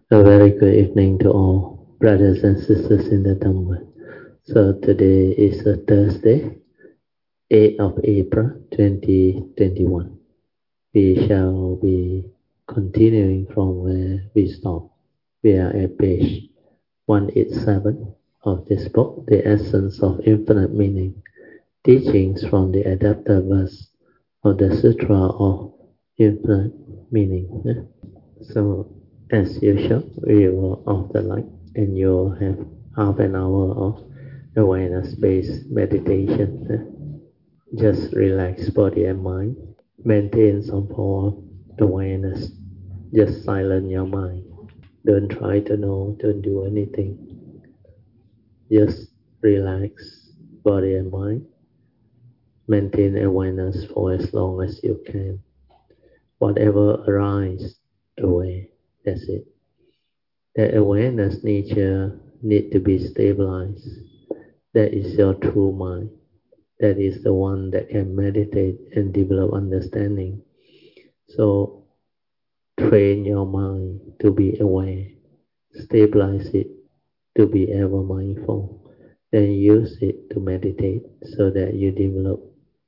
A very good evening to all brothers and sisters in the Dhamma. So today is a Thursday, 8th of April 2021. We shall be continuing from where we stopped. We are at page 187 of this book, The Essence of Infinite Meaning, Teachings from the Adapted Verse of the Sutra of Infinite Meaning. So, as usual, we will off the light and you'll have half an hour of awareness-based meditation. Just relax body and mind. Maintain some form of awareness. Just silence your mind. Don't try to know, don't do anything. Just relax body and mind. Maintain awareness for as long as you can. Whatever arises, away. That's it. That awareness nature need to be stabilized. That is your true mind. That is the one that can meditate and develop understanding. So train your mind to be aware. Stabilize it to be ever mindful. Then use it to meditate so that you develop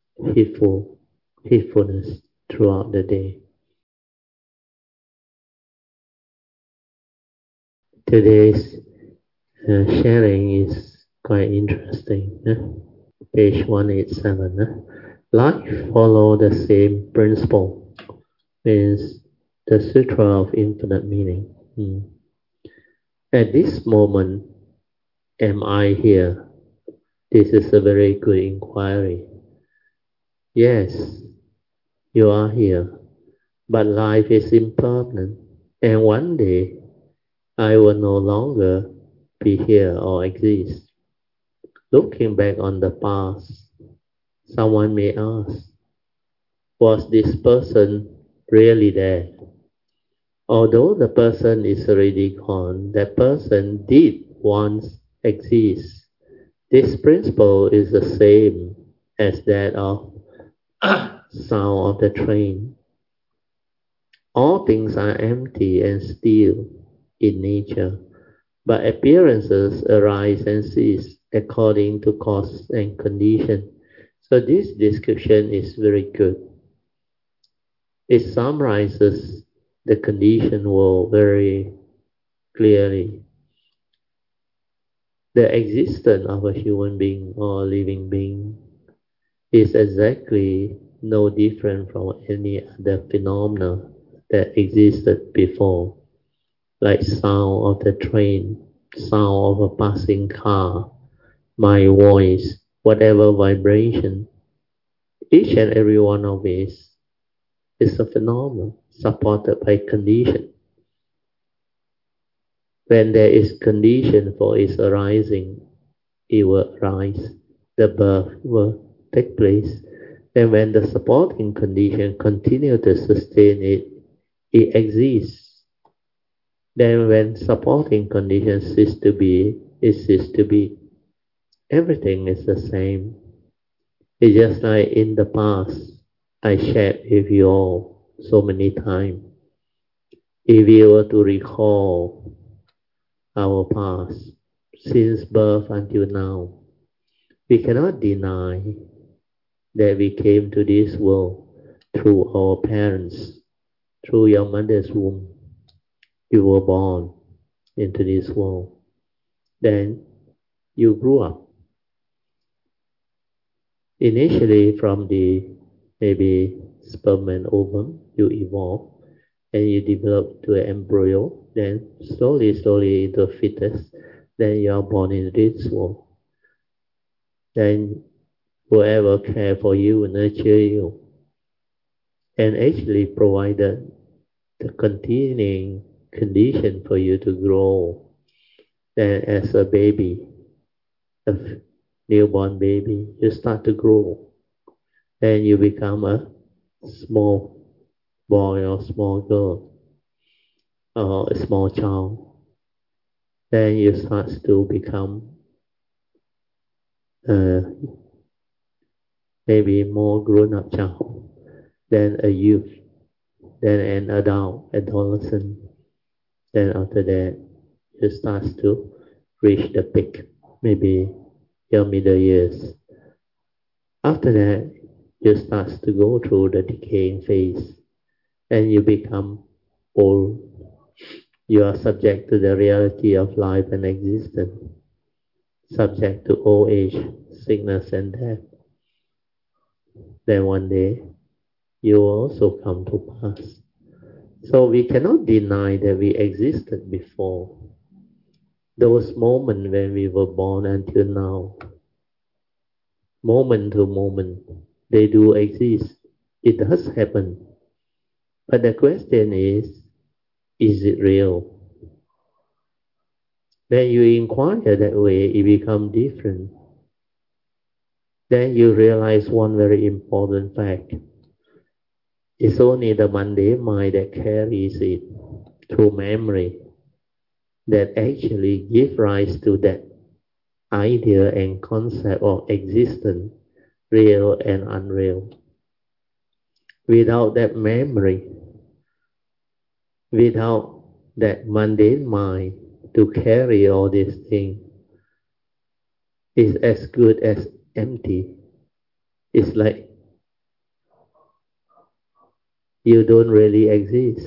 heedfulness throughout the day. Today's sharing is quite interesting. Page 187. Life follow the same principle. Means the Sutra of Infinite Meaning. At this moment, am I here? This is a very good inquiry. Yes, you are here. But life is impermanent. And one day, I will no longer be here or exist. Looking back on the past, someone may ask, was this person really there? Although the person is already gone, that person did once exist. This principle is the same as that of sound of the train. All things are empty and still in nature, but appearances arise and cease according to cause and condition. So this description is very good. It summarizes the conditioned world very clearly. The existence of a human being or a living being is exactly no different from any other phenomena that existed before, like sound of the train, sound of a passing car, my voice, whatever vibration. Each and every one of it is a phenomenon supported by condition. When there is condition for its arising, it will arise, the birth will take place. Then when the supporting condition continue to sustain it, it exists. Then when supporting conditions cease to be, it ceases to be. Everything is the same. It's just like in the past, I shared with you all so many times. If you were to recall our past, since birth until now, we cannot deny that we came to this world through our parents, through your mother's womb. You were born into this world. Then you grew up. Initially from the maybe sperm and ovum, you evolve and you develop to an embryo, then slowly into a fetus, then you are born into this world. Then whoever care for you, nurture you, and actually provided the continuing condition for you to grow. Then as a baby, a newborn baby, you start to grow. Then you become a small boy or small girl or a small child. Then you start to become maybe more grown-up child, then a youth, then an adult, adolescent, Then after that, you start to reach the peak, maybe your middle years. After that, you start to go through the decaying phase and you become old. You are subject to the reality of life and existence, subject to old age, sickness and death. Then one day, you will also come to pass. So we cannot deny that we existed before. Those moments when we were born until now, moment to moment, they do exist. It does happen. But the question is it real? When you inquire that way, it becomes different. Then you realize one very important fact. It's only the mundane mind that carries it through memory that actually give rise to that idea and concept of existence, real and unreal. Without that memory, without that mundane mind to carry all these things, is as good as empty. It's like you don't really exist.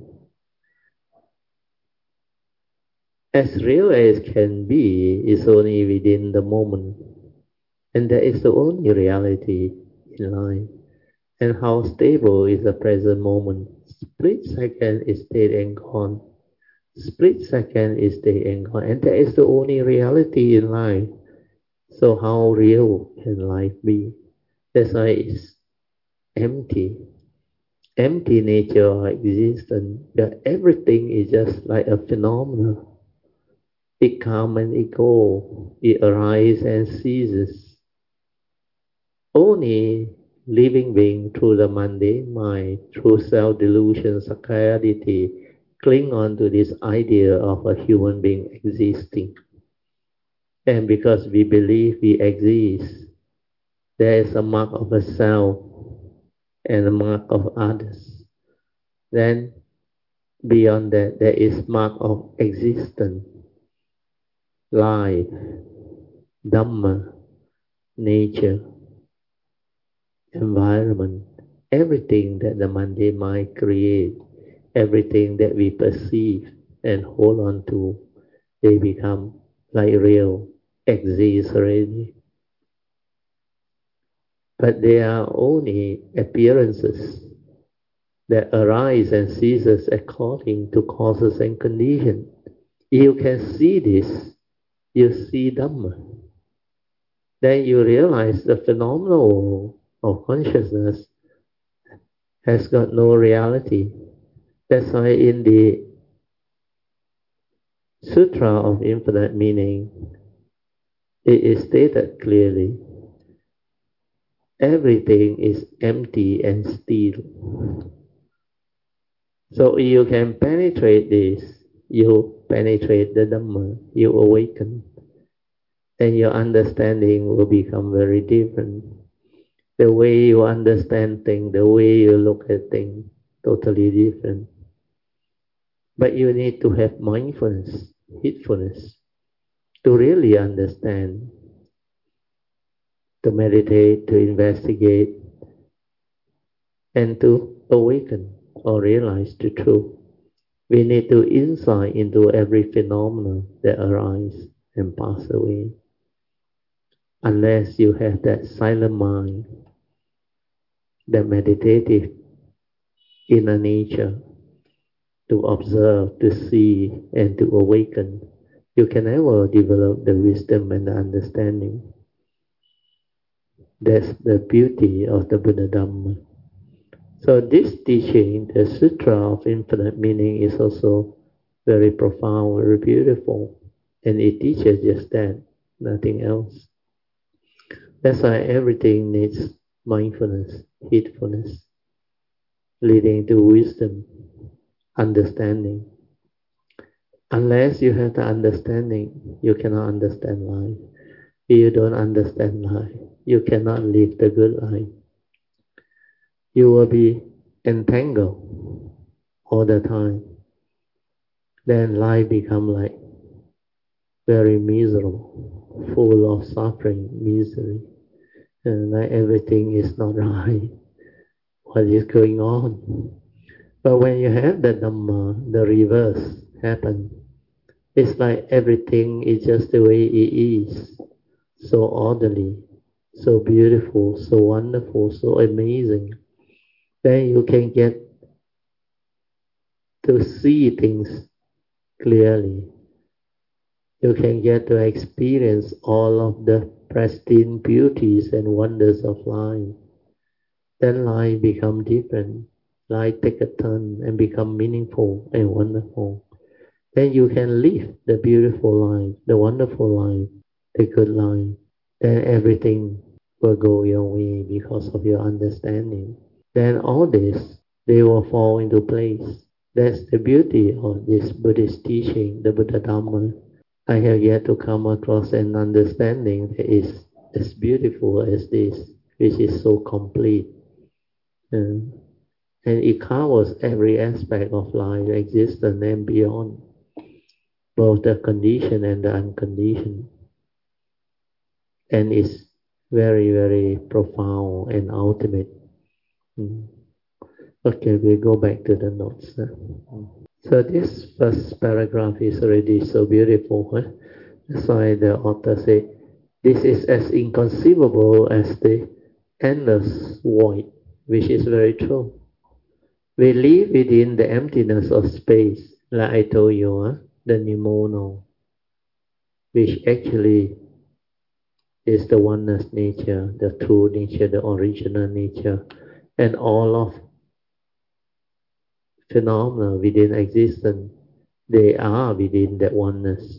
As real as can be is only within the moment. And that is the only reality in life. And how stable is the present moment. Split second is dead and gone. Split second is dead and gone. And that is the only reality in life. So how real can life be? That's why it's empty. Empty nature of existence. Where everything is just like a phenomenon. It comes and it goes. It arises and ceases. Only living being through the mundane mind, through self-delusion, sakkayaditthi, cling on to this idea of a human being existing. And because we believe we exist, there is a mark of a self and a mark of others. Then beyond that, there is mark of existence, life, Dhamma, nature, environment, everything that the mundane mind creates, everything that we perceive and hold on to, they become like real, exist already. But they are only appearances that arise and ceases according to causes and conditions. You can see this, you see Dhamma. Then you realize the phenomenon of consciousness has got no reality. That's why in the Sutra of Infinite Meaning, it is stated clearly, everything is empty and still. So you can penetrate this, you penetrate the Dhamma, you awaken, and your understanding will become very different. The way you understand things, the way you look at things, totally different. But you need to have mindfulness, heedfulness, to really understand, to meditate, to investigate, and to awaken or realize the truth. We need to insight into every phenomenon that arises and pass away. Unless you have that silent mind, that meditative inner nature to observe, to see, and to awaken, you can never develop the wisdom and the understanding. That's the beauty of the Buddha Dhamma. So this teaching, the Sutra of Infinite Meaning, is also very profound, very beautiful. And it teaches just that, nothing else. That's why everything needs mindfulness, heedfulness, leading to wisdom, understanding. Unless you have the understanding, you cannot understand life. If you don't understand life, you cannot live the good life. You will be entangled all the time. then life become like very miserable, full of suffering, misery, and like everything is not right. What is going on? But when you have the Dhamma, the reverse happen. It's like everything is just the way it is, so orderly, so beautiful, so wonderful, so amazing. Then you can get to see things clearly. You can get to experience all of the pristine beauties and wonders of life. Then life become different. Life take a turn and become meaningful and wonderful. Then you can live the beautiful life, the wonderful life, the good life. Then everything will go your way because of your understanding. Then all this, they will fall into place. That's the beauty of this Buddhist teaching, the Buddha Dhamma. I have yet to come across an understanding that is as beautiful as this, which is so complete. And, and it covers every aspect of life, existence and beyond, both the conditioned and the unconditioned. And it's very, very profound and ultimate. Mm. Okay, we go back to the notes. So this first paragraph is already so beautiful. That's why the author said, this is as inconceivable as the endless void, which is very true. We live within the emptiness of space, like I told you, the pneumono, which actually is the oneness nature, the true nature, the original nature, and all of phenomena within existence, they are within that oneness.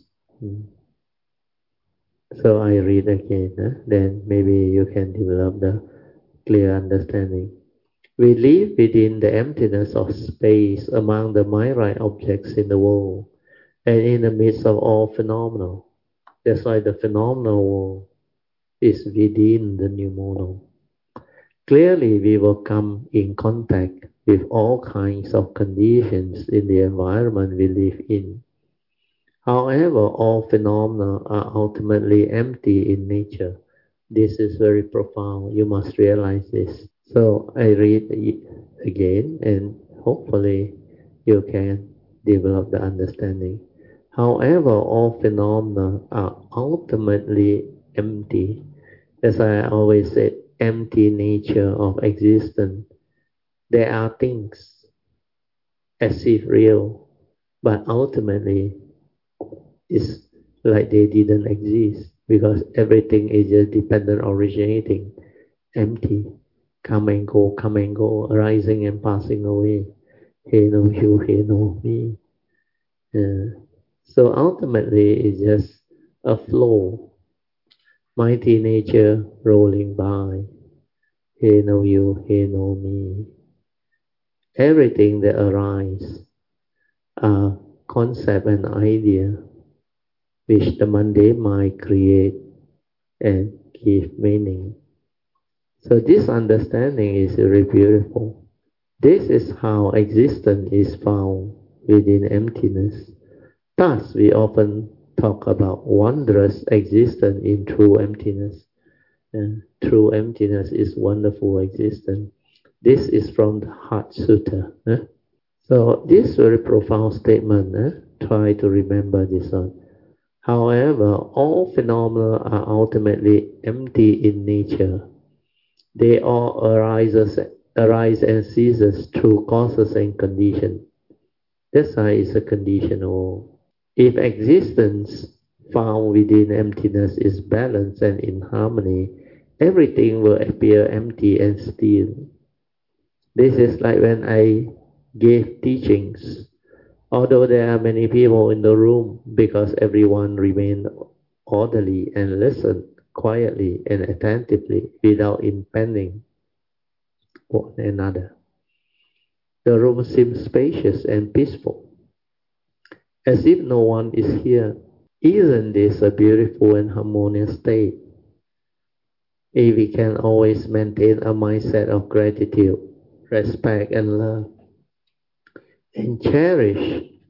So I read again, then maybe you can develop the clear understanding. We live within the emptiness of space among the myriad objects in the world and in the midst of all phenomena. That's why the phenomenal world is within the pneumono. Clearly, we will come in contact with all kinds of conditions in the environment we live in. However, all phenomena are ultimately empty in nature. This is very profound. You must realize this. So I read again, and hopefully you can develop the understanding. However, all phenomena are ultimately empty. As I always said, empty nature of existence. There are things as if real, but ultimately it's like they didn't exist because everything is just dependent originating, empty, come and go, arising and passing away. He no you, he no me. So ultimately, it's just a flow, mighty nature rolling by. He no you, he no me. Everything that arises are concept and idea which the mundane mind create and give meaning. So this understanding is very beautiful. This is how existence is found within emptiness. Thus, we often talk about wondrous existence in true emptiness. And true emptiness is wonderful existence. This is from the Heart Sutta. So this very profound statement, try to remember this one. However, all phenomena are ultimately empty in nature. They all arise and ceases through causes and conditions. That's why it's a conditional. If existence found within emptiness is balanced and in harmony, everything will appear empty and still. This is like when I gave teachings. Although there are many people in the room, because everyone remained orderly and listened quietly and attentively without impeding one another. The room seemed spacious and peaceful, as if no one is here. Isn't this a beautiful and harmonious state? If we can always maintain a mindset of gratitude, respect and love, and cherish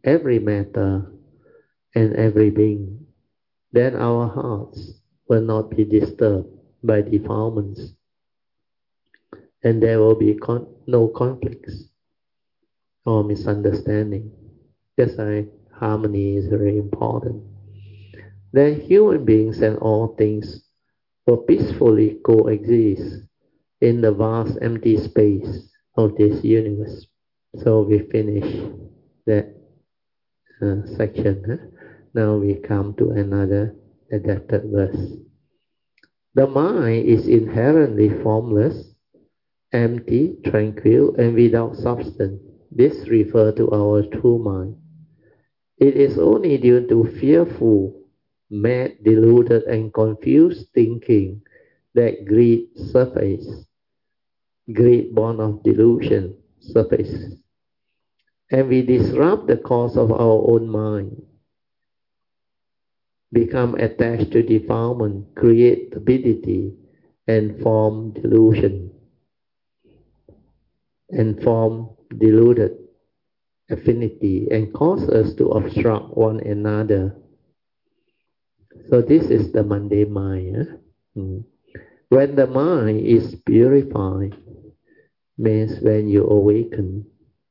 every matter and every being, then our hearts will not be disturbed by defilements, and there will be no conflicts or misunderstanding. Just like harmony is very important. Then human beings and all things will peacefully coexist in the vast empty space of this universe. So we finish that section. Now we come to another adapted verse. The mind is inherently formless, empty, tranquil, and without substance. This refers to our true mind. It is only due to fearful, mad, deluded, and confused thinking that greed surfaces. Greed born of delusion surfaces. And we disrupt the cause of our own mind, become attached to defilement, create turbidity, and form delusion, and form deluded affinity, and cause us to obstruct one another. So this is the mundane mind. When the mind is purified, means when you awaken,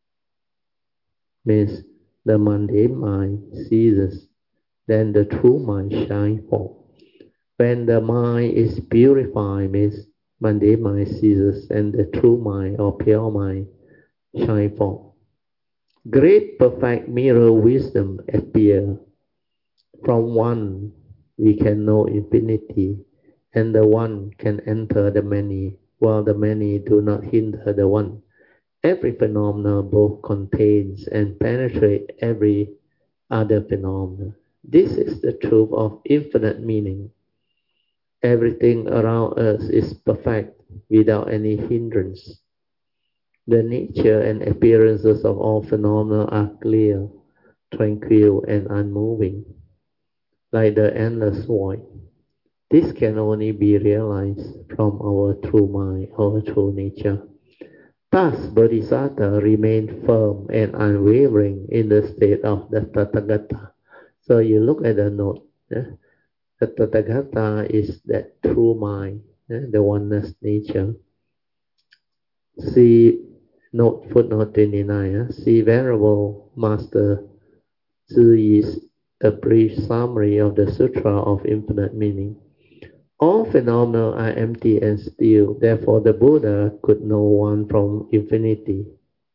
means the mundane mind ceases, then the true mind shines forth. When the mind is purified, means mundane mind ceases, and the true mind or pure mind shines forth. Great perfect mirror wisdom appear. From one we can know infinity, and the one can enter the many, while the many do not hinder the one. Every phenomenon both contains and penetrates every other phenomenon. This is the truth of infinite meaning. Everything around us is perfect without any hindrance. The nature and appearances of all phenomena are clear, tranquil, and unmoving, like the endless void. This can only be realized from our true mind, our true nature. Thus, Bodhisattva remained firm and unwavering in the state of the Tathagata. So you look at the note. The Tathagata is that true mind, the oneness nature. See note footnote 29. See Venerable Master Zhi Yi's a brief summary of the Sutra of Infinite Meaning. All phenomena are empty and still, therefore the Buddha could know one from infinity.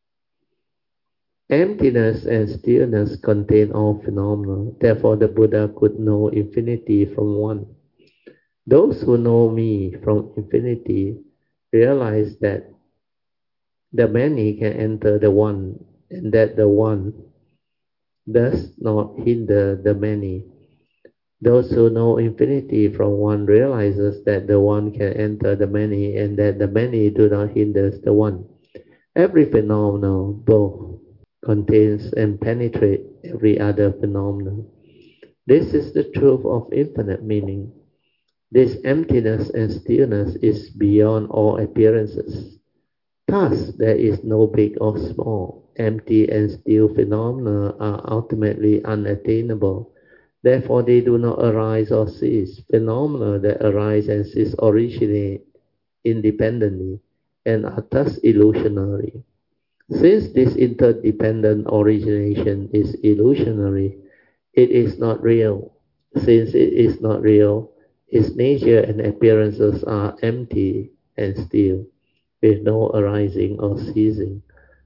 Emptiness and stillness contain all phenomena, therefore the Buddha could know infinity from one. Those who know me from infinity realize that the many can enter the one, and that the one does not hinder the many. Those who know infinity from one realizes that the one can enter the many, and that the many do not hinder the one. Every phenomenon both contains and penetrates every other phenomenon. This is the truth of infinite meaning. This emptiness and stillness is beyond all appearances. Thus, there is no big or small. Empty and still phenomena are ultimately unattainable. Therefore, they do not arise or cease. Phenomena that arise and cease originate independently and are thus illusionary. Since this interdependent origination is illusionary, it is not real. Since it is not real, its nature and appearances are empty and still, with no arising or ceasing.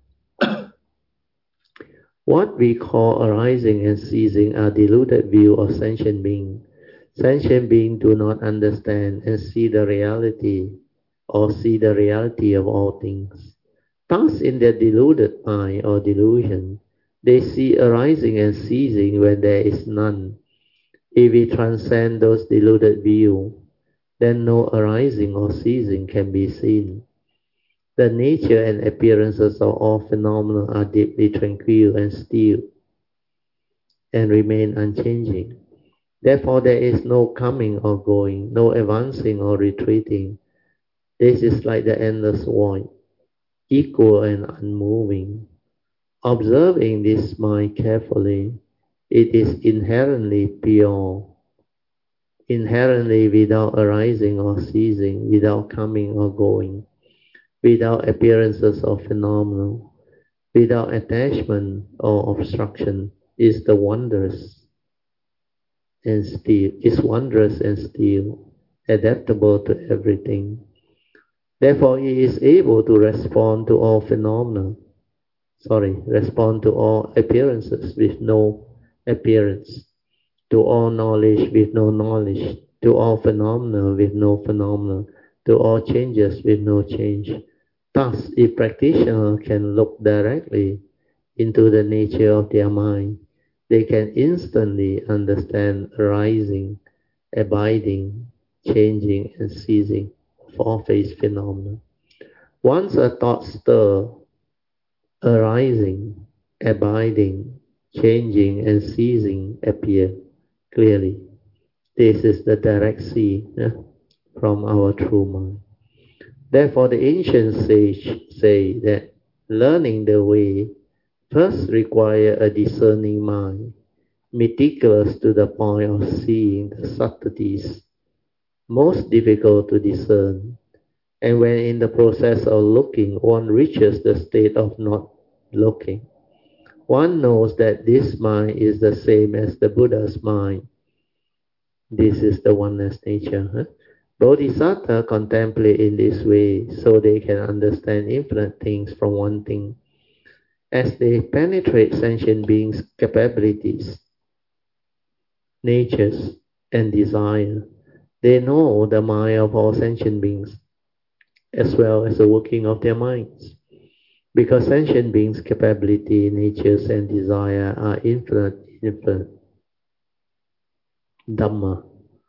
What we call arising and ceasing are deluded view of sentient being. Sentient beings do not understand and see the reality of all things. Thus, in their deluded mind or delusion, they see arising and ceasing when there is none. If we transcend those deluded views, then no arising or ceasing can be seen. The nature and appearances of all phenomena are deeply tranquil and still, and remain unchanging. Therefore, there is no coming or going, no advancing or retreating. This is like the endless void, equal and unmoving. Observing this mind carefully, it is inherently pure, inherently without arising or ceasing, without coming or going, without appearances of phenomena, without attachment or obstruction, is the wondrous and still, is wondrous and still, adaptable to everything. Therefore, he is able to respond to all phenomena, respond to all appearances with no appearance, to all knowledge with no knowledge, to all phenomena with no phenomena, to all changes with no change. Thus, if practitioner can look directly into the nature of their mind, they can instantly understand arising, abiding, changing, and ceasing of all phase phenomena. Once a thought stir, arising, abiding, changing, and ceasing appear clearly. This is the direct seeing from our true mind. Therefore, the ancient sage say that learning the way first require a discerning mind, meticulous to the point of seeing the subtleties most difficult to discern. And when in the process of looking, one reaches the state of not looking, one knows that this mind is the same as the Buddha's mind. This is the oneness nature. Bodhisattva contemplate in this way so they can understand infinite things from one thing. As they penetrate sentient beings' capabilities, natures, and desire, they know the mind of all sentient beings as well as the working of their minds. Because sentient beings' capability, natures, and desire are infinite Dhamma,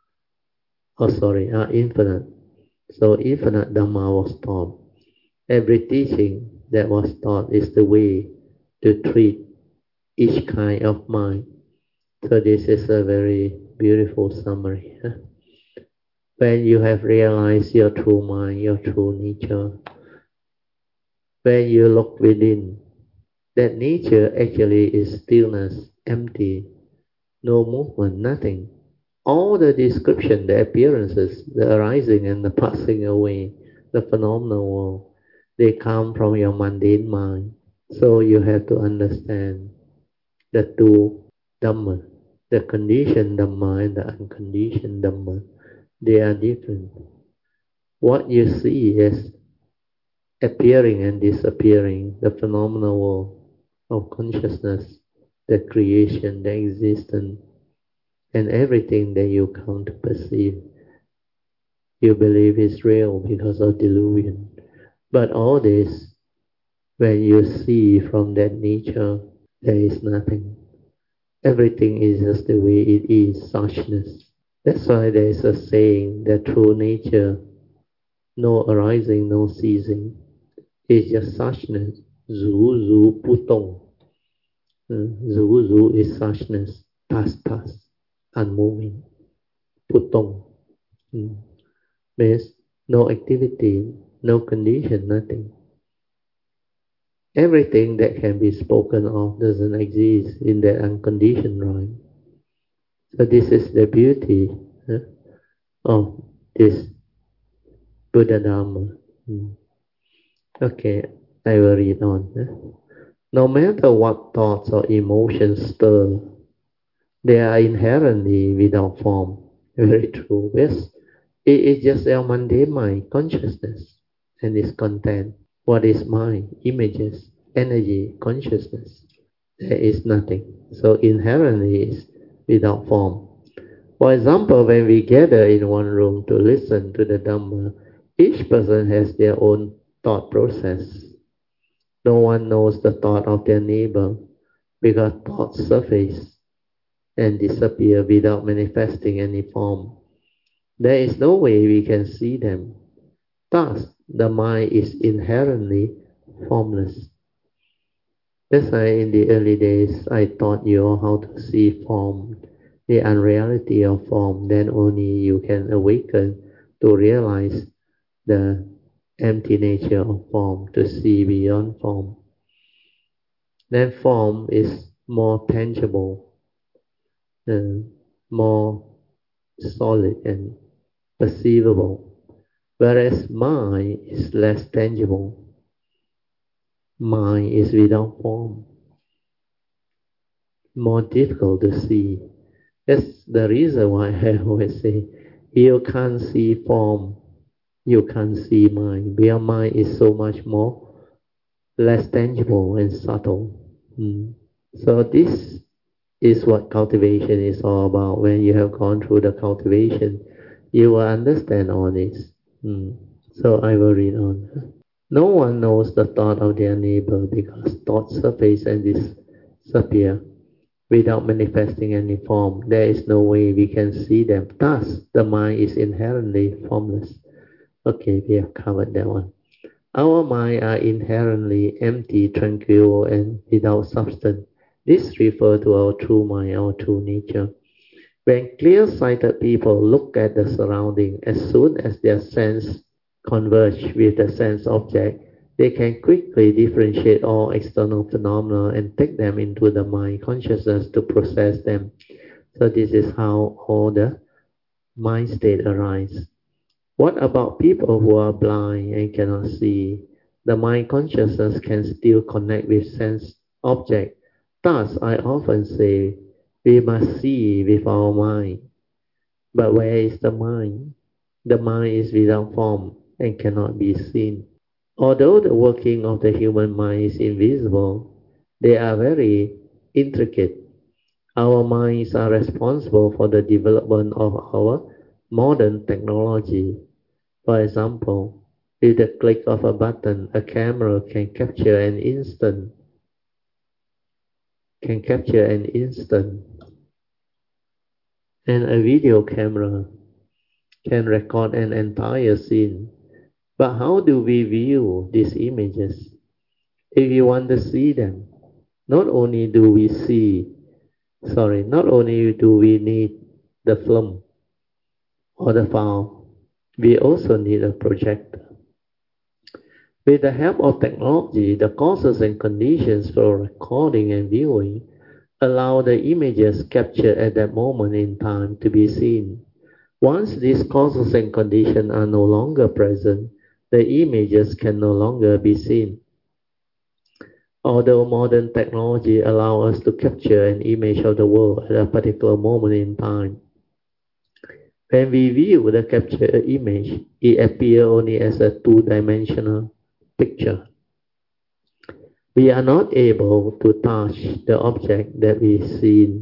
are infinite. So infinite Dhamma was taught. Every teaching that was taught is the way to treat each kind of mind. So this is a very beautiful summary. When you have realized your true mind, your true nature, when you look within, that nature actually is stillness, empty, no movement, nothing. All the description, the appearances, the arising and the passing away, the phenomenal world, they come from your mundane mind. So you have to understand the two Dhamma, the conditioned Dhamma and the unconditioned Dhamma. They are different. What you see as appearing and disappearing, the phenomenal world of consciousness, the creation, the existence, and everything that you come to perceive, you believe is real because of delusion. But all this, when you see from that nature, there is nothing. Everything is just the way it is, suchness. That's why there is a saying that true nature, no arising, no ceasing, is just suchness. Zu zu putong. Zu zu is suchness, past, unmoving. Putong means no activity, no condition, nothing. Everything that can be spoken of doesn't exist in the unconditioned mind. So this is the beauty of this Buddha Dhamma. Okay, I will read on. No matter what thoughts or emotions stir, they are inherently without form. Very true. Yes, it is just our mundane mind, consciousness, and its content. What is mind? Images, energy, consciousness. There is nothing. So inherently is without form. For example, when we gather in one room to listen to the Dhamma, each person has their own thought process. No one knows the thought of their neighbor because thoughts surface and disappear without manifesting any form. There is no way we can see them. Thus, the mind is inherently formless. That's why in the early days I taught you how to see form, the unreality of form. Then only you can awaken to realize the empty nature of form, to see beyond form. Then form is more tangible, more solid and perceivable, whereas mind is less tangible. Mind is without form, more difficult to see. That's the reason why I always say, you can't see form, you can't see mind. Your mind is so much more less tangible and subtle. So this is what cultivation is all about. When you have gone through the cultivation, you will understand all this. So I will read on. No one knows the thought of their neighbor because thoughts surface and disappear without manifesting any form. There is no way we can see them. Thus, the mind is inherently formless. Okay, we have covered that one. Our minds are inherently empty, tranquil, and without substance. This refers to our true mind, our true nature. When clear-sighted people look at the surrounding, as soon as their sense converge with the sense object, they can quickly differentiate all external phenomena and take them into the mind consciousness to process them. So this is how all the mind state arise. What about people who are blind and cannot see? The mind consciousness can still connect with sense object. Thus, I often say we must see with our mind. But where is the mind? The mind is without form and cannot be seen. Although the working of the human mind is invisible, they are very intricate. Our minds are responsible for the development of our modern technology. For example, with the click of a button, a camera can capture an instant, and a video camera can record an entire scene. But how do we view these images? If you want to see them, not only do we need the film or the file, we also need a projector. With the help of technology, the causes and conditions for recording and viewing allow the images captured at that moment in time to be seen. Once these causes and conditions are no longer present, the images can no longer be seen. Although modern technology allows us to capture an image of the world at a particular moment in time, when we view the captured image, it appears only as a two-dimensional picture. We are not able to touch the object that we see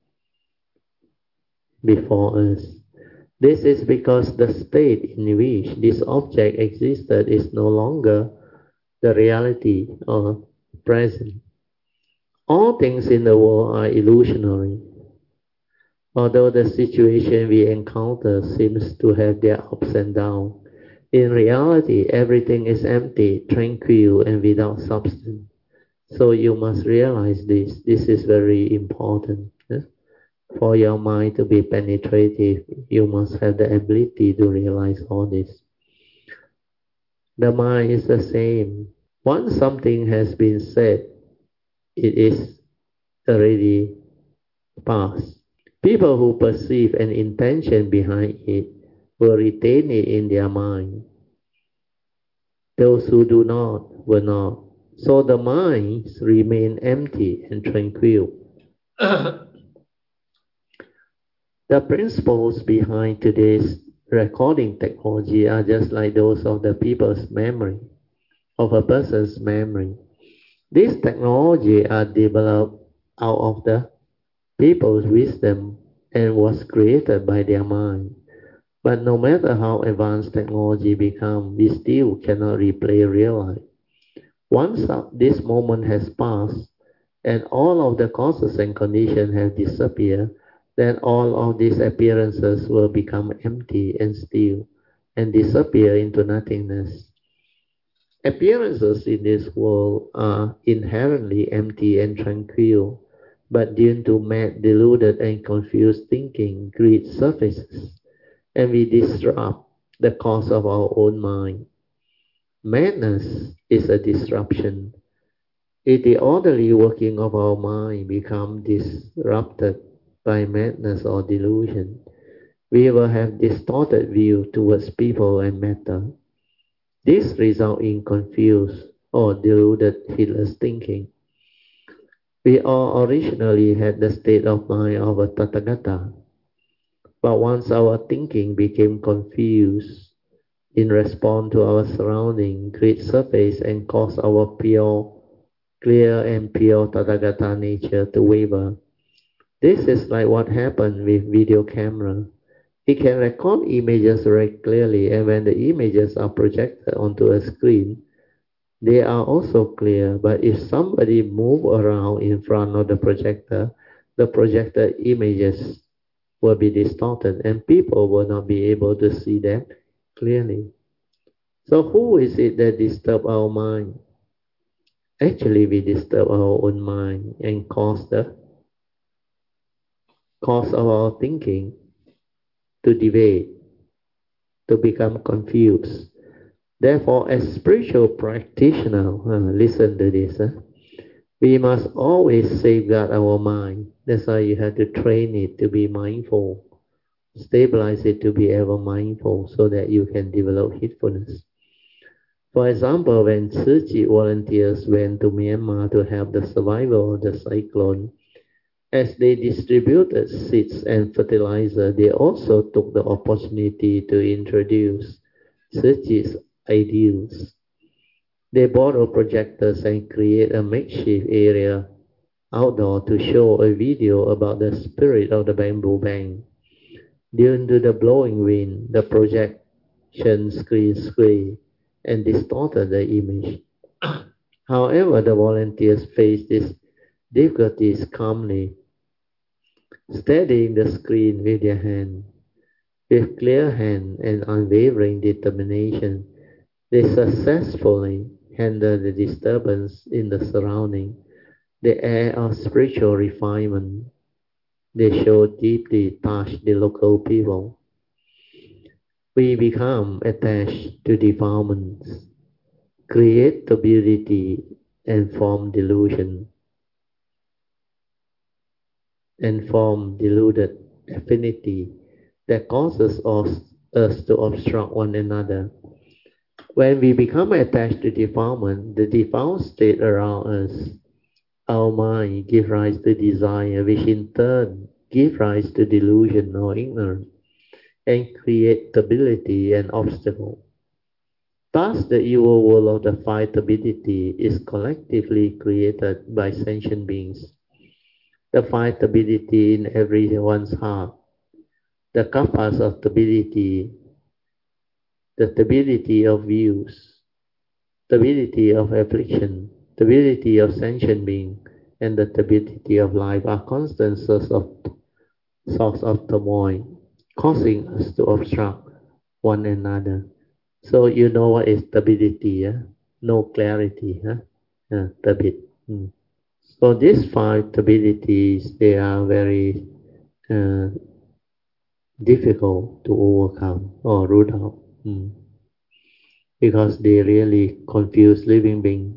before us. This is because the state in which this object existed is no longer the reality or present. All things in the world are illusionary. Although the situation we encounter seems to have their ups and downs, in reality everything is empty, tranquil, and without substance. So you must realize this. This is very important. For your mind to be penetrative, you must have the ability to realize all this. The mind is the same. Once something has been said, it is already past. People who perceive an intention behind it will retain it in their mind. Those who do not will not. So the minds remain empty and tranquil. The principles behind today's recording technology are just like those of the people's memory, of a person's memory. These technology are developed out of the people's wisdom and was created by their mind. But no matter how advanced technology becomes, we still cannot replay real life. Once this moment has passed and all of the causes and conditions have disappeared, then all of these appearances will become empty and still and disappear into nothingness. Appearances in this world are inherently empty and tranquil, but due to mad, deluded, and confused thinking, greed surfaces, and we disrupt the cause of our own mind. Madness is a disruption. If the orderly working of our mind become disrupted by madness or delusion, we will have distorted view towards people and matter. This results in confused or deluded heedless thinking. We all originally had the state of mind of a Tathagata, but once our thinking became confused in response to our surrounding, great surface and caused our clear and pure Tathagata nature to waver. This is like what happened with video camera. It can record images very clearly, and when the images are projected onto a screen, they are also clear. But if somebody move around in front of the projected images will be distorted and people will not be able to see them clearly. So who is it that disturb our mind? Actually, we disturb our own mind and cause of our thinking to deviate, to become confused. Therefore, as spiritual practitioner, listen to this. We must always safeguard our mind. That's why you have to train it to be mindful, stabilize it to be ever mindful, so that you can develop heedfulness. For example, when Tzu Chi volunteers went to Myanmar to help the survival of the cyclone, as they distributed seeds and fertilizer, they also took the opportunity to introduce Tzu Chi's ideals. They borrow projectors and create a makeshift area outdoor to show a video about the spirit of the bamboo bank. Due to the blowing wind, the projection screen swayed and distorted the image. However, the volunteers faced these difficulties calmly, steadying the screen with their hand. With clear hand and unwavering determination, they successfully handled the disturbance in the surrounding, the air of spiritual refinement. They showed deeply touched the local people. We become attached to defilements, create stability, and form delusion, and form deluded affinity that causes us to obstruct one another. When we become attached to defilement, the defiled state around us, our mind gives rise to desire, which in turn gives rise to delusion or ignorance, and create stability and obstacle. Thus, the evil world of the five stability is collectively created by sentient beings. The five stability in everyone's heart, the kappas of stability, the stability of views, stability of affliction, stability of sentient being, and the stability of life are constant source of turmoil, causing us to obstruct one another. So you know what is stability, yeah? No clarity, huh? Stability. So these five stabilities, they are very uh, difficult to overcome or root out, because they really confuse living being.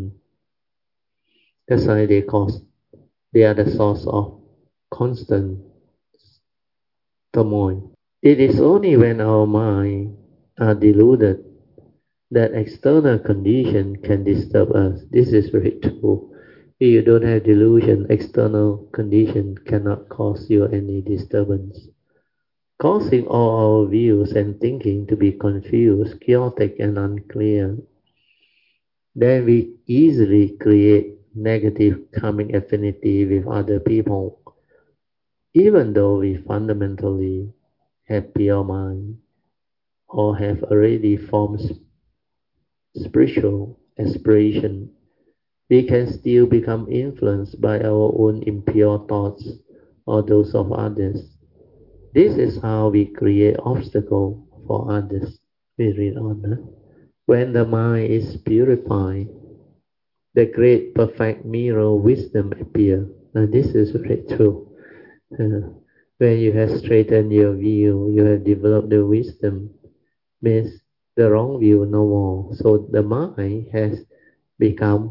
That's why they are the source of constant turmoil. It is only when our mind are deluded that external condition can disturb us. This is very true. If you don't have delusion, external condition cannot cause you any disturbance, causing all our views and thinking to be confused, chaotic, and unclear. Then we easily create negative karmic affinity with other people, even though we fundamentally have pure mind or have already formed spiritual aspiration. We can still become influenced by our own impure thoughts or those of others. This is how we create obstacle for others. We read on. When the mind is purified, the great perfect mirror wisdom appear. Now this is very true. When you have straightened your view, you have developed the wisdom, means the wrong view no more. So the mind has become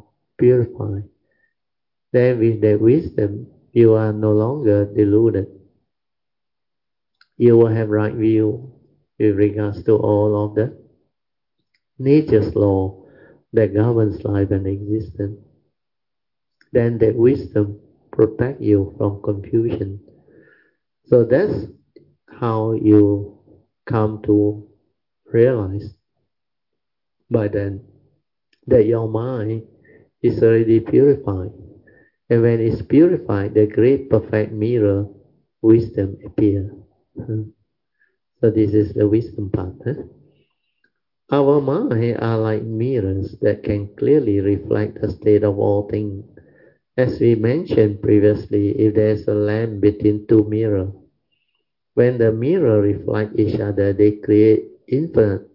purified. Then with that wisdom, you are no longer deluded. You will have right view with regards to all of the nature's law that governs life and existence. Then that wisdom protect you from confusion. So that's how you come to realize by then that your mind is already purified. And when it's purified, the great perfect mirror wisdom appear. So this is the wisdom part. Our mind are like mirrors that can clearly reflect the state of all things. As we mentioned previously, if there is a lamp between two mirrors, when the mirror reflect each other, they create infinite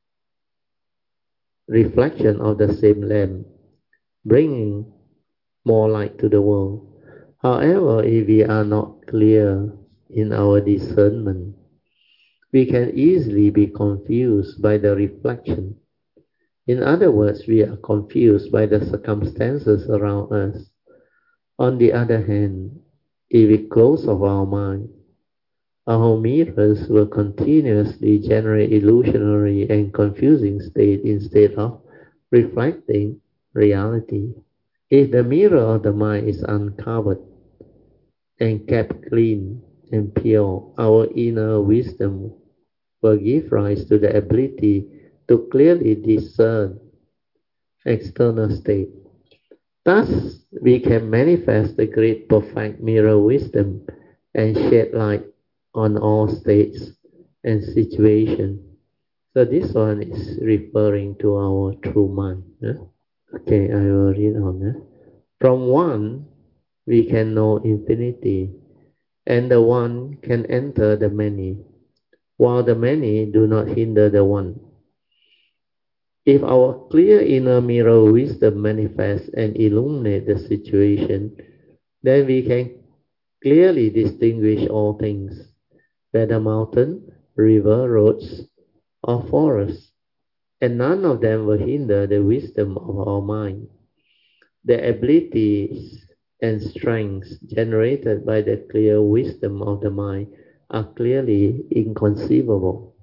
reflection of the same lamp, bringing more light to the world. However, if we are not clear in our discernment, we can easily be confused by the reflection. In other words, we are confused by the circumstances around us. On the other hand, if we close off our mind, our mirrors will continuously generate illusionary and confusing state instead of reflecting reality. If the mirror of the mind is uncovered and kept clean and pure, our inner wisdom will give rise to the ability to clearly discern external state. Thus, we can manifest the great perfect mirror wisdom and shed light on all states and situations. So this one is referring to our true mind. Okay, I will read on. From one, we can know infinity, and the one can enter the many, while the many do not hinder the one. If our clear inner mirror wisdom manifests and illuminates the situation, then we can clearly distinguish all things, whether mountain, river, roads, or forests, and none of them will hinder the wisdom of our mind. The abilities and strengths generated by the clear wisdom of the mind are clearly inconceivable.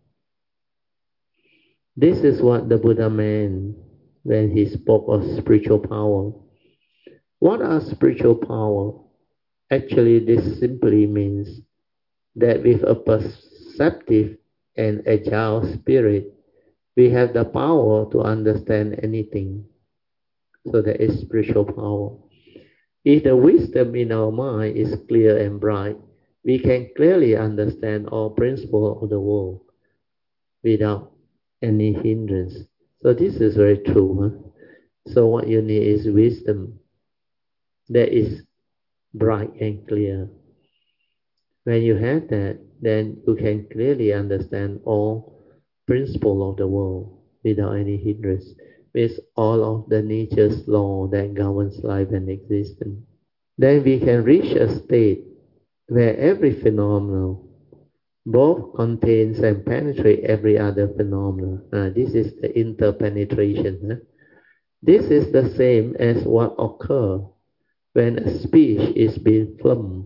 This is what the Buddha meant when he spoke of spiritual power. What are spiritual power? Actually, this simply means that with a perceptive and agile spirit, we have the power to understand anything. So that is spiritual power. If the wisdom in our mind is clear and bright, we can clearly understand all principles of the world without any hindrance. So this is very true. So what you need is wisdom that is bright and clear. When you have that, then you can clearly understand all principles of the world without any hindrance, with all of the nature's law that governs life and existence. Then we can reach a state where every phenomenon both contains and penetrates every other phenomenon. This is the interpenetration. This is the same as what occurs when a speech is being filmed.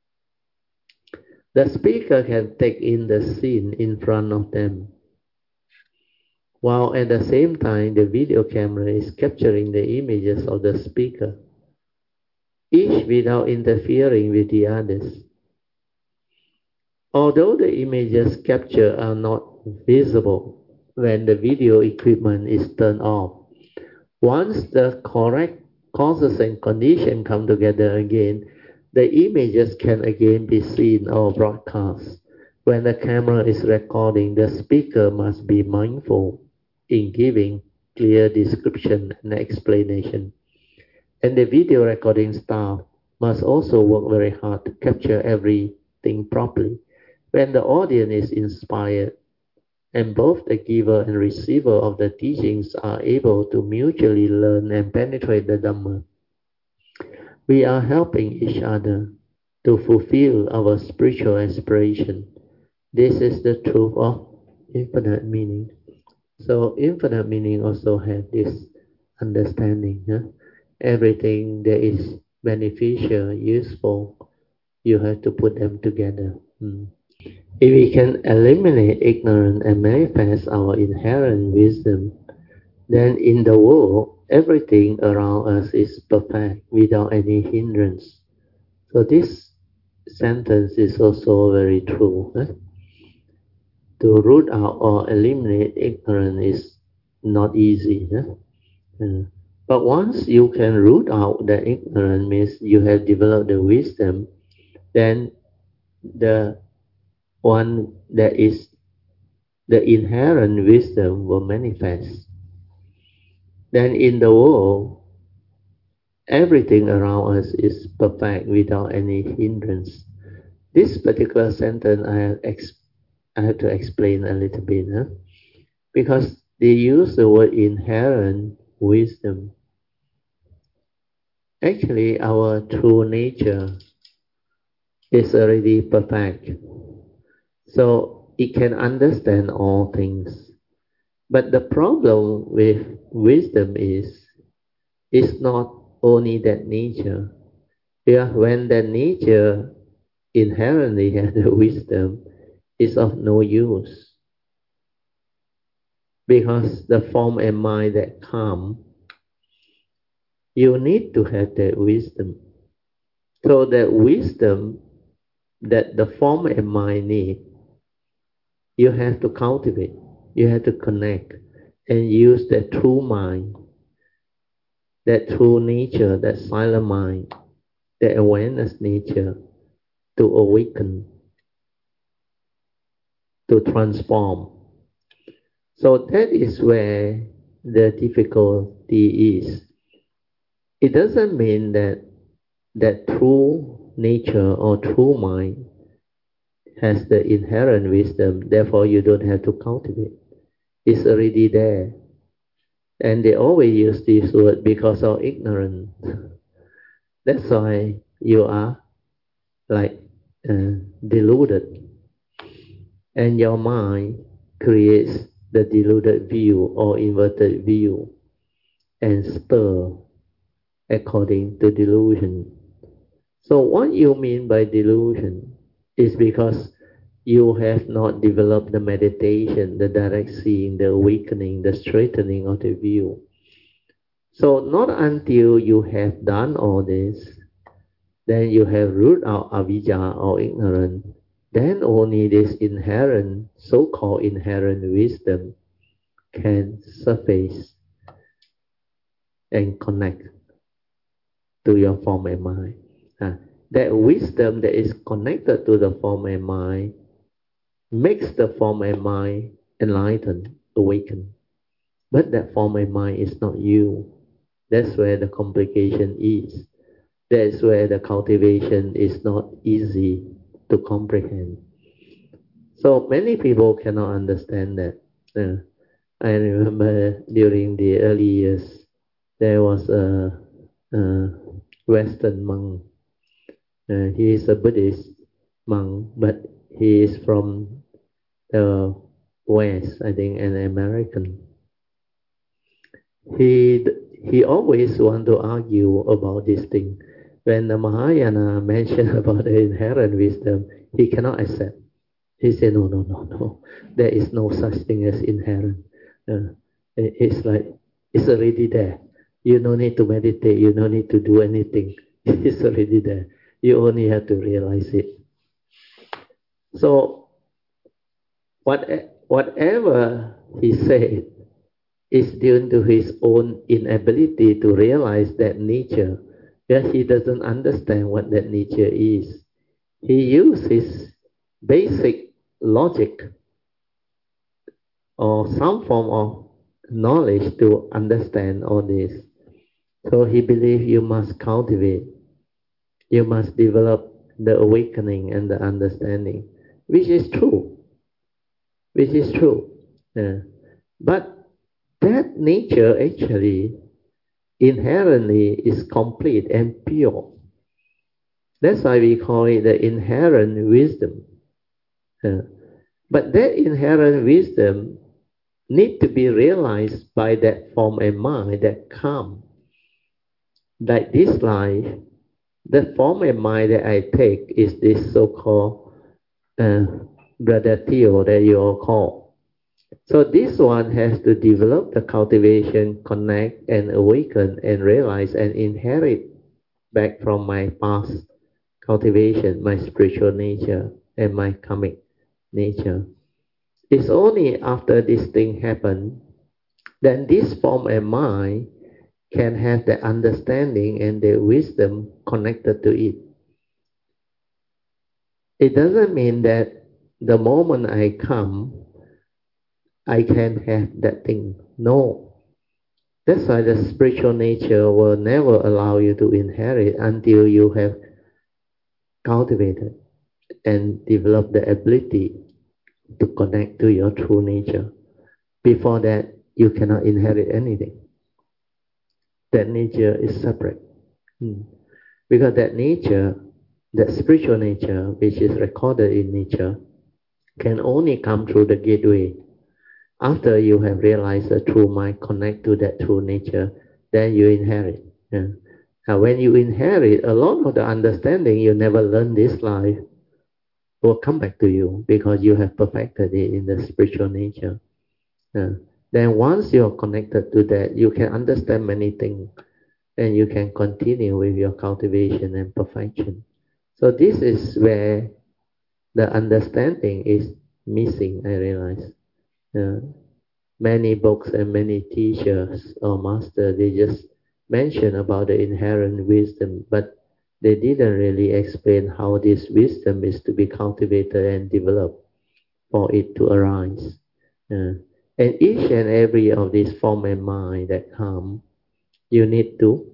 The speaker can take in the scene in front of them, while at the same time the video camera is capturing the images of the speaker, each without interfering with the others. Although the images captured are not visible when the video equipment is turned off, once the correct causes and conditions come together again, the images can again be seen or broadcast. When the camera is recording, the speaker must be mindful in giving clear description and explanation. And the video recording staff must also work very hard to capture everything properly. When the audience is inspired, and both the giver and receiver of the teachings are able to mutually learn and penetrate the Dhamma, we are helping each other to fulfill our spiritual aspiration. This is the truth of infinite meaning. So infinite meaning also has this understanding. everything that is beneficial, useful, you have to put them together. If we can eliminate ignorance and manifest our inherent wisdom, then in the world, everything around us is perfect without any hindrance. So this sentence is also very true. To root out or eliminate ignorance is not easy. But once you can root out the ignorance, means you have developed the wisdom, then the one that is the inherent wisdom will manifest. Then in the world, everything around us is perfect without any hindrance. This particular sentence I have to explain a little bit, because they use the word inherent wisdom. Actually, our true nature is already perfect, so it can understand all things. But the problem with wisdom is, it's not only that nature. Yeah, when that nature inherently has the wisdom, it's of no use. Because the form and mind that come, you need to have that wisdom. So that wisdom that the form and mind need, you have to cultivate, you have to connect and use that true mind, that true nature, that silent mind, that awareness nature to awaken, to transform. So that is where the difficulty is. It doesn't mean that that true nature or true mind has the inherent wisdom, therefore you don't have to cultivate. It's already there. And they always use this word because of ignorance. That's why you are like deluded. And your mind creates the deluded view or inverted view and stir according to delusion. So what you mean by delusion is because you have not developed the meditation, the direct seeing, the awakening, the straightening of the view. So not until you have done all this, then you have rooted out avijja or ignorance, then only this inherent, so-called inherent wisdom can surface and connect to your form and mind. That wisdom that is connected to the form and mind makes the form and mind enlighten, awaken. But that form and mind is not you. That's where the complication is. That's where the cultivation is not easy to comprehend. So many people cannot understand that. I remember during the early years, there was a Western monk. He is a Buddhist monk, but he is from the West, I think, an American. He always want to argue about this thing. When the Mahayana mentioned about the inherent wisdom, he cannot accept. He said, no. There is no such thing as inherent. It's like, it's already there. You don't need to meditate. You don't need to do anything. It's already there. You only have to realize it. So, whatever he said is due to his own inability to realize that nature. That he doesn't understand what that nature is. He used his basic logic or some form of knowledge to understand all this. So he believed you must cultivate, you must develop the awakening and the understanding, which is true, Yeah. But that nature actually inherently is complete and pure. That's why we call it the inherent wisdom. But that inherent wisdom need to be realized by that form and mind that come. like this life, the form and mind that I take is this so-called Brother Theo that you all call. So this one has to develop the cultivation, connect and awaken and realize and inherit back from my past cultivation, my spiritual nature and my karmic nature. It's only after this thing happen, then this form and mind can have the understanding and the wisdom connected to it. It doesn't mean that the moment I come, I can have that thing. No. That's why the spiritual nature will never allow you to inherit until you have cultivated and developed the ability to connect to your true nature. Before that, you cannot inherit anything. That nature is separate. Because that nature, that spiritual nature, which is recorded in nature, can only come through the gateway. After you have realized the true mind, connect to that true nature, then you inherit. Yeah. Now, when you inherit, a lot of the understanding you never learned this life will come back to you because you have perfected it in the spiritual nature. Yeah. Then once you're connected to that, you can understand many things and you can continue with your cultivation and perfection. So this is where the understanding is missing, I realize. Many books and many teachers or masters, they just mention about the inherent wisdom, but they didn't really explain how this wisdom is to be cultivated and developed for it to arise. And each and every of these form and mind that come, you need to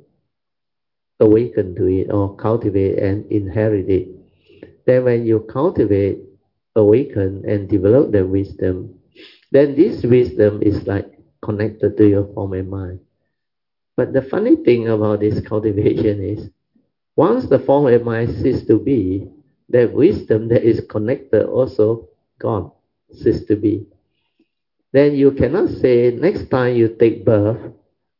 awaken to it or cultivate and inherit it. Then when you cultivate, awaken and develop the wisdom, then this wisdom is like connected to your form and mind. But the funny thing about this cultivation is, once the form and mind cease to be, that wisdom that is connected also gone, cease to be. Then you cannot say next time you take birth,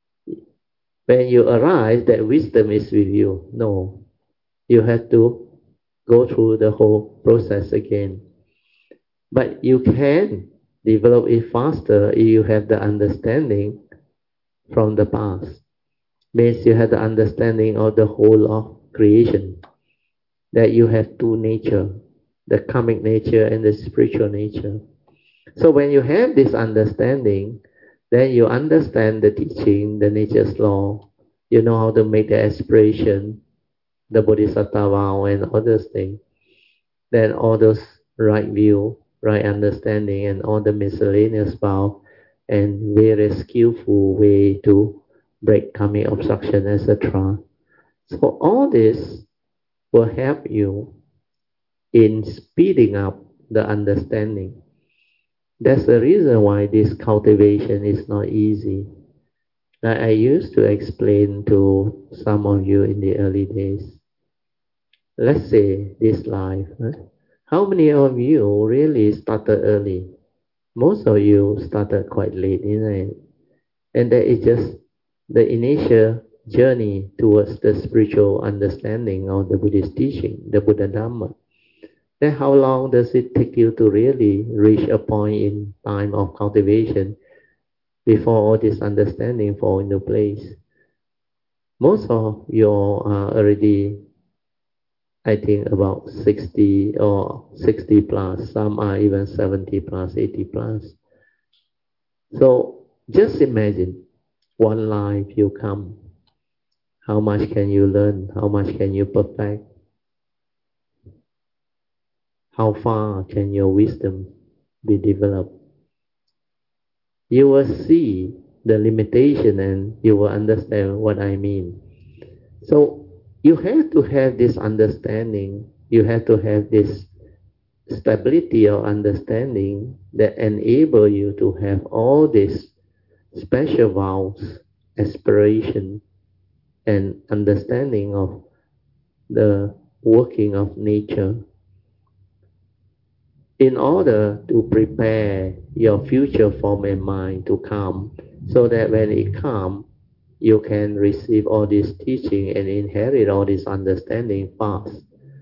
when you arise, that wisdom is with you. No, you have to go through the whole process again. But you can develop it faster if you have the understanding from the past. Means you have the understanding of the whole of creation, that you have two nature, the karmic nature and the spiritual nature. So when you have this understanding, then you understand the teaching, the nature's law, you know how to make the aspiration, the bodhisattva vow and all those things. Then all those right view, right understanding and all the miscellaneous vow and very skillful way to break karmic obstruction, etc. So all this will help you in speeding up the understanding. That's the reason why this cultivation is not easy. Like I used to explain to some of you in the early days. Let's say this life. How many of you really started early? Most of you started quite late, isn't it? And that is just the initial journey towards the spiritual understanding of the Buddhist teaching, the Buddha Dhamma. Then how long does it take you to really reach a point in time of cultivation before all this understanding fall into place? Most of you are already, I think, about 60 or 60 plus. Some are even 70 plus, 80 plus. So just imagine one life you come. How much can you learn? How much can you perfect? How far can your wisdom be developed? You will see the limitation and you will understand what I mean. So you have to have this understanding. You have to have this stability of understanding that enable you to have all these special vows, aspiration, and understanding of the working of nature in order to prepare your future form and mind to come, so that when it comes, you can receive all this teaching and inherit all this understanding fast.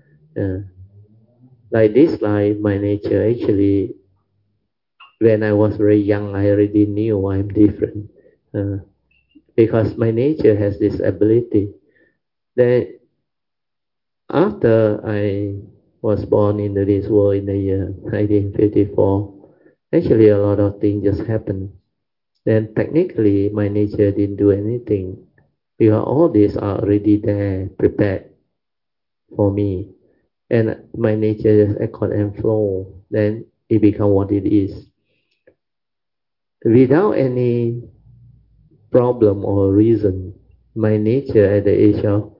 Like this life, my nature actually, when I was very young, I already knew I'm different. Because my nature has this ability that after I was born into this world in the year 1954, actually a lot of things just happened. Then technically my nature didn't do anything because all these are already there, prepared for me. And my nature just accord and flow. Then it become what it is. Without any problem or reason, my nature at the age of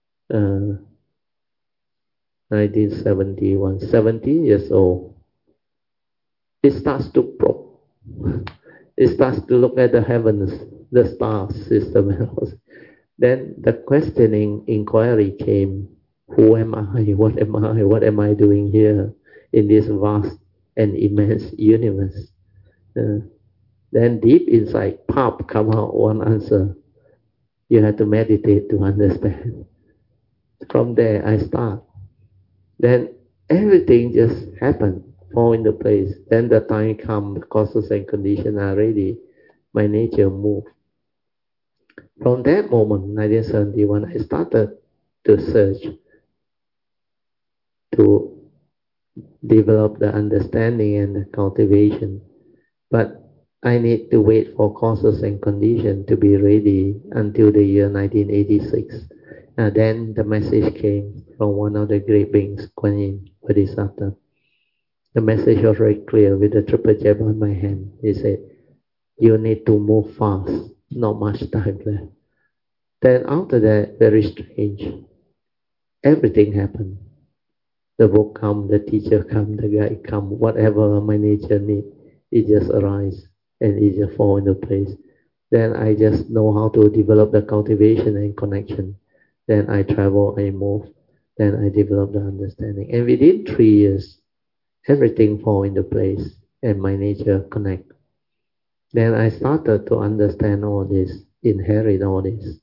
1971, 70 years old, it starts to probe. It starts to look at the heavens, the star system. Then the questioning inquiry came. Who am I? What am I? What am I doing here in this vast and immense universe? Then deep inside, pop, come out one answer. You have to meditate to understand. From there, I start. Then everything just happened, fall into place. Then the time comes, causes and conditions are ready. My nature moved. From that moment, 1971, I started to search to develop the understanding and the cultivation. But I need to wait for causes and conditions to be ready until the year 1986. And then the message came from one of the great beings, Kuan Yin Bodhisattva. The message was very clear with the triple jab on my hand. He said, you need to move fast, not much time left. Then after that, very strange, everything happened. The book come, the teacher come, the guide come, whatever my nature need, it just arise and it just fall into place. Then I just know how to develop the cultivation and connection. Then I travel, I move, then I develop the understanding. And within 3 years, everything fall into place and my nature connect. Then I started to understand all this, inherit all this.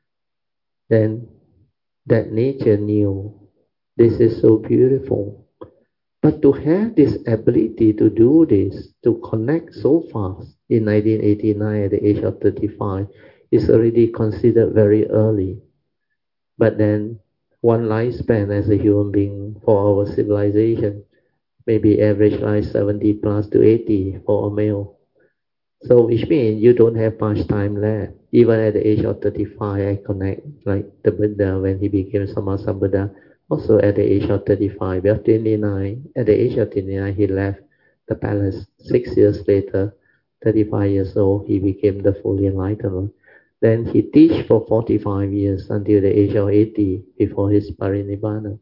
Then that nature knew this is so beautiful. But to have this ability to do this, to connect so fast in 1989 at the age of 35 is already considered very early. But then one lifespan as a human being for our civilization, maybe average life 70 plus to 80 for a male. So which means you don't have much time left. Even at the age of 35, I connect like the Buddha when he became Sammasambuddha. Also at the age of 35, at 29, at the age of 29, he left the palace. 6 years later, 35 years old, he became the fully enlightened one. Then he teach for 45 years until the age of 80 before his parinibbana.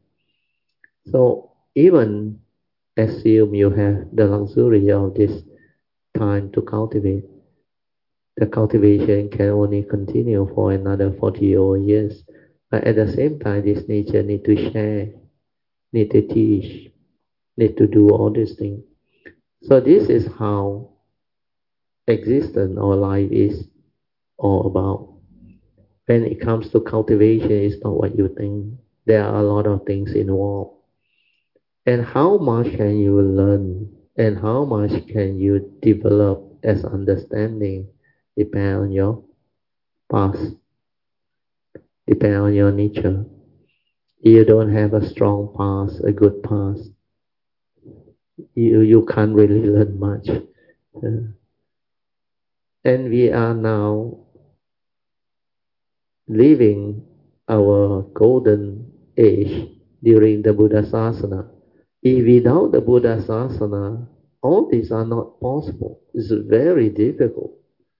So even assume you have the luxury of this time to cultivate. The cultivation can only continue for another 40 or years. But at the same time, this nature need to share, need to teach, need to do all these things. So this is how existence or life is all about. When it comes to cultivation, it's not what you think. There are a lot of things involved. And how much can you learn and how much can you develop as understanding depend on your past, depend on your nature. You don't have a strong past, a good past, you can't really learn much. And we are now living our golden age during the Buddha Sasana. If without the Buddha Sasana, all these are not possible. It's very difficult.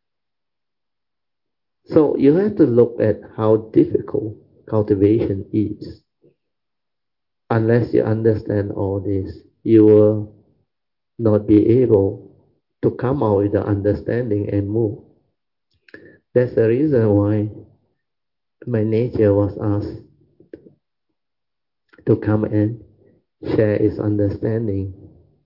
So you have to look at how difficult cultivation is. Unless you understand all this, you will not be able to come out with the understanding and move. That's the reason why my nature was asked to come and share its understanding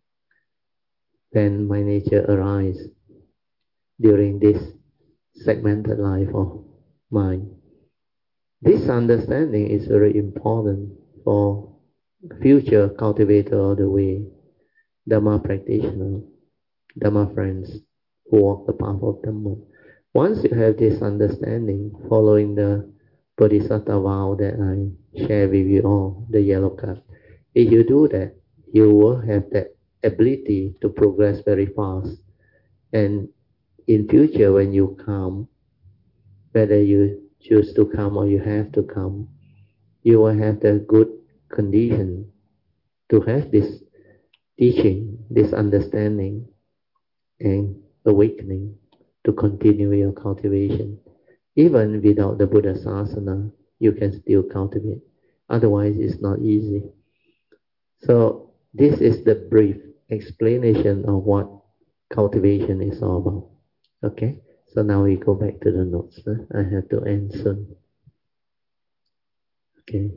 when my nature arises during this segmented life of mind. This understanding is very important for future cultivator of the way, Dhamma practitioner, Dhamma friends who walk the path of Dhamma. Once you have this understanding, following the Bodhisattva vow that I share with you all, the yellow card, if you do that, you will have that ability to progress very fast. And in future, when you come, whether you choose to come or you have to come, you will have the good condition to have this teaching, this understanding and awakening to continue your cultivation. Even without the Buddha Sasana, you can still cultivate. Otherwise, it's not easy. So this is the brief explanation of what cultivation is all about. Okay, so now we go back to the notes. I have to end soon. Okay.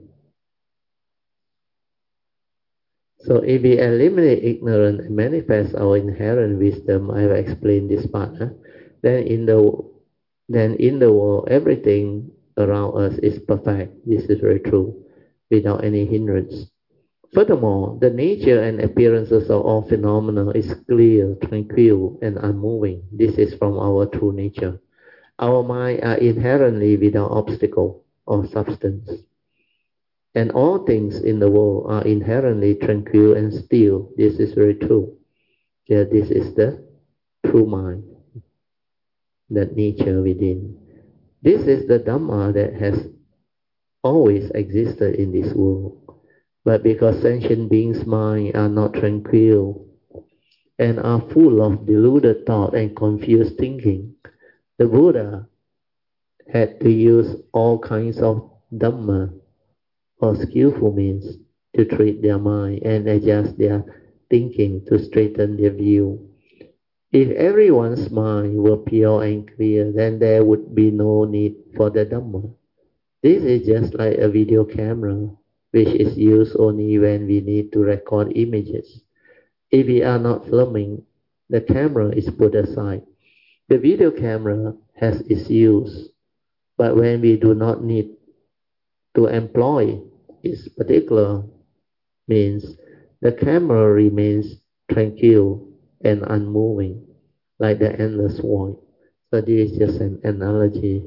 So if we eliminate ignorance and manifest our inherent wisdom, I have explained this part. Then in the world, everything around us is perfect. This is very true, without any hindrance. Furthermore, the nature and appearances of all phenomena is clear, tranquil, and unmoving. This is from our true nature. Our mind are inherently without obstacle or substance. And all things in the world are inherently tranquil and still. This is very true. Yeah, this is the true mind, that nature within. This is the Dhamma that has always existed in this world. But because sentient beings' minds are not tranquil and are full of deluded thought and confused thinking, the Buddha had to use all kinds of Dhamma or skillful means to treat their mind and adjust their thinking to straighten their view. If everyone's mind were pure and clear, then there would be no need for the Dhamma. This is just like a video camera, which is used only when we need to record images. If we are not filming, the camera is put aside. The video camera has its use, but when we do not need to employ its particular means, the camera remains tranquil and unmoving, like the endless void. So this is just an analogy.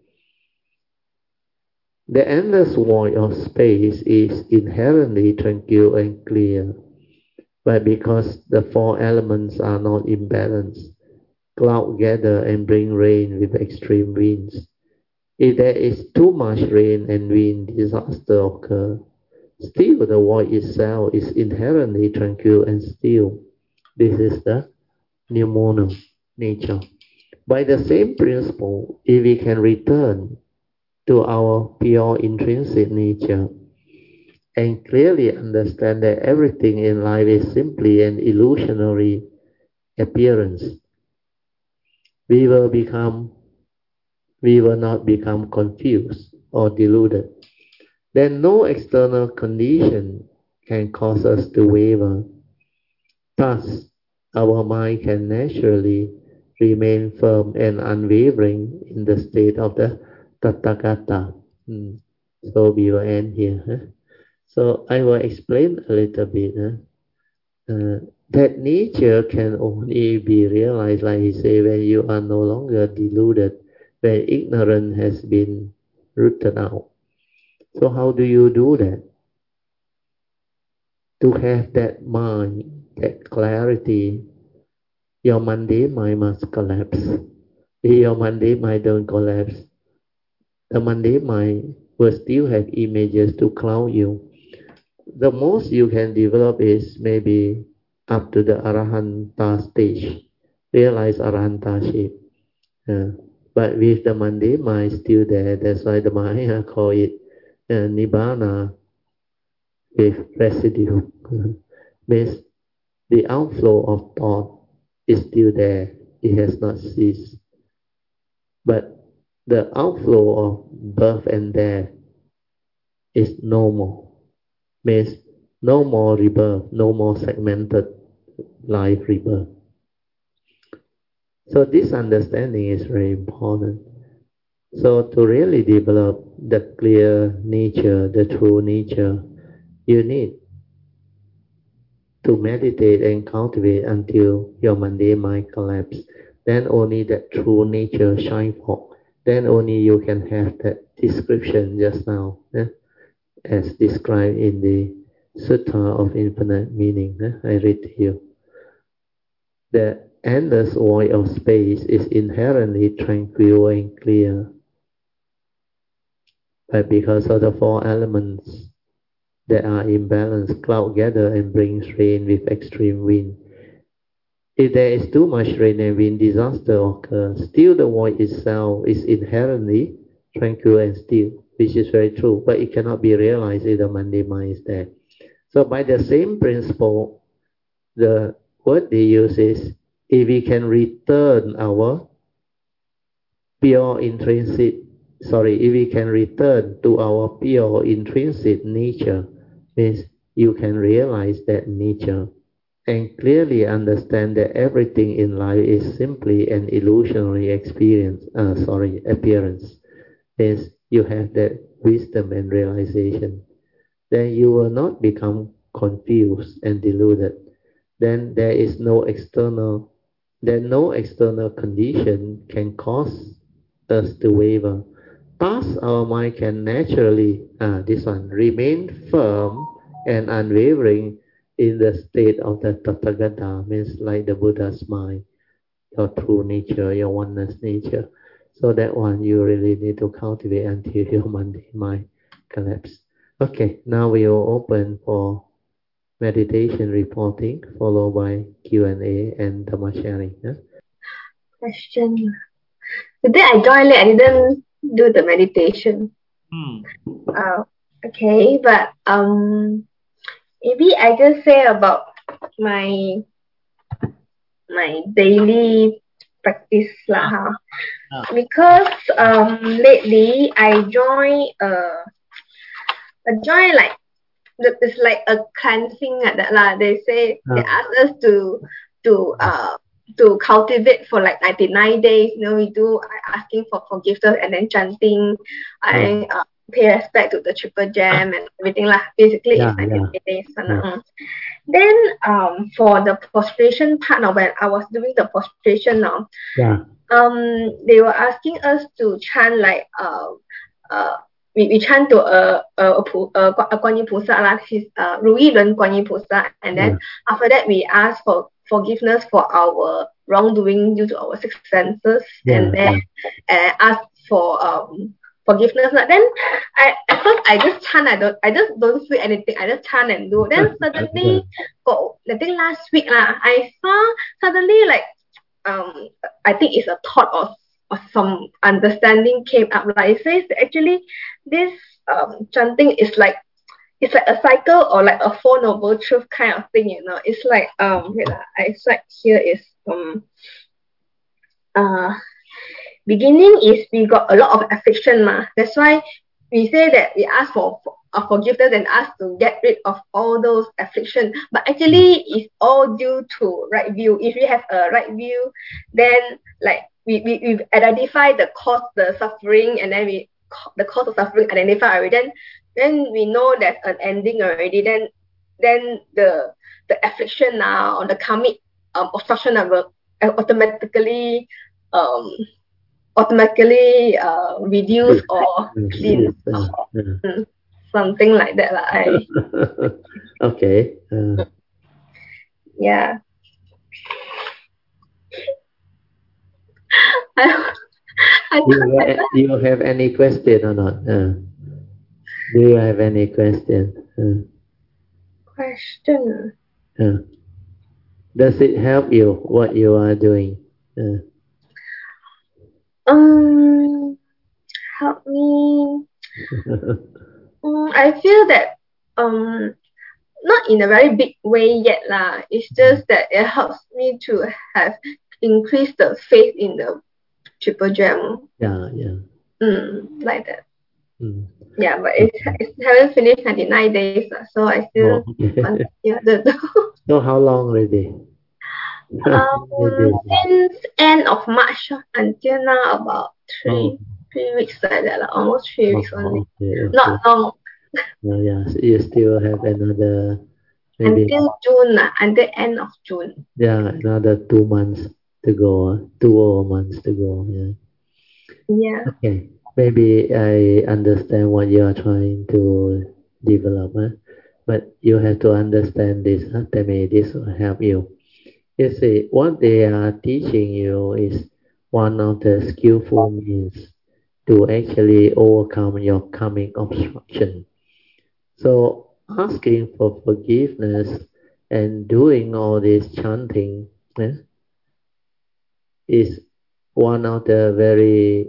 The endless void of space is inherently tranquil and clear, but because the four elements are not in balance, clouds gather and bring rain with extreme winds. If there is too much rain and wind, disaster occurs. Still, the void itself is inherently tranquil and still. This is the pneumono nature. By the same principle, if we can return to our pure intrinsic nature and clearly understand that everything in life is simply an illusionary appearance, we will not become confused or deluded. Then no external condition can cause us to waver. Thus, our mind can naturally remain firm and unwavering in the state of the Tathagata. So we will end here. So I will explain a little bit. That nature can only be realized, like he said, when you are no longer deluded, when ignorance has been rooted out. So how do you do that? To have that mind, that clarity, your mundane mind must collapse. If your mundane mind don't collapse, the mundane mind will still have images to cloud you. The most you can develop is maybe up to the Arahanta stage, realize Arahantaship. But with the mundane mind still there, that's why the Mahayana call it Nibbana with residue. Means the outflow of thought is still there, it has not ceased. But the outflow of birth and death is no more. Means no more rebirth, no more segmented life rebirth. So this understanding is very important. So to really develop the clear nature, the true nature, you need to meditate and cultivate until your mundane mind collapse. Then only that true nature shine forth. Then only you can have that description just now, as described in the Sutta of Infinite Meaning. I read to you. The endless void of space is inherently tranquil and clear, but because of the four elements that are imbalanced, cloud gather and brings rain with extreme wind. If there is too much rain and wind, disaster occurs. Still, the void itself is inherently tranquil and still, which is very true, but it cannot be realized if the mundane mind is there. So, by the same principle, the word they use is if we can return our pure intrinsic, if we can return to our pure intrinsic nature, means you can realize that nature and clearly understand that everything in life is simply an illusionary appearance. Means you have that wisdom and realization. Then you will not become confused and deluded. Then there is no external condition can cause us to waver. Thus, our mind can naturally, remain firm and unwavering in the state of the Tathagata, means like the Buddha's mind, your true nature, your oneness nature. So that one you really need to cultivate until your mundane mind collapse. Okay, now we will open for meditation reporting, followed by Q&A and Dhamma sharing. Question. Today I joined late. I didn't do the meditation. Okay, but maybe I just say about my daily practice lah. Because lately I joined like it's like a cleansing like that lah. They say they ask us to cultivate for like 99 days. We do asking for forgiveness and then chanting. I pay respect to the Triple Gem and everything lah. Basically, it's 99 days. Then for the prostration part now, when I was doing the prostration now, they were asking us to chant like we chant to a Guan Yin菩萨lah, his Ru Yi Ren Guan Yin菩萨, and then after that we ask for forgiveness for our wrongdoing due to our six senses, and then ask for forgiveness. Then at first I just chant, I just don't say anything, I just chant and do. Then suddenly, I think last week I saw suddenly like I think it's a thought or some understanding came up. Like it says that actually this chanting is like it's like a cycle or like a Four Noble Truth kind of thing, It's like I cite here is beginning is we got a lot of affliction that's why we say that we ask for forgiveness and ask to get rid of all those affliction, but actually it's all due to right view. If we have a right view, then like we identify the cause, the suffering, and then the cause of suffering identified already, then we know there's an ending already. Then the affliction or the karmic obstruction will automatically reduce or clean, something like that Okay. Yeah. Do you have any question or not? Do you have any question? Question. Does it help you what you are doing? Help me. I feel that not in a very big way yet lah. It's just that it helps me to have increased the faith in the Triple Gem. Like that. Yeah, but it haven't finished 99 days, so I still continue to do. So how long already? Since end of March until now, about 3 3 weeks like that, almost 3 weeks only. Okay. Not long. Yeah, so you still have another maybe until June, until end of June. Yeah, another 2 months to go, 2 months to go. Yeah. Yeah. Okay. Maybe I understand what you are trying to develop, but you have to understand this. Tell me, this will help you. You see, what they are teaching you is one of the skillful means to actually overcome your karmic obstruction. So asking for forgiveness and doing all this chanting is one of the very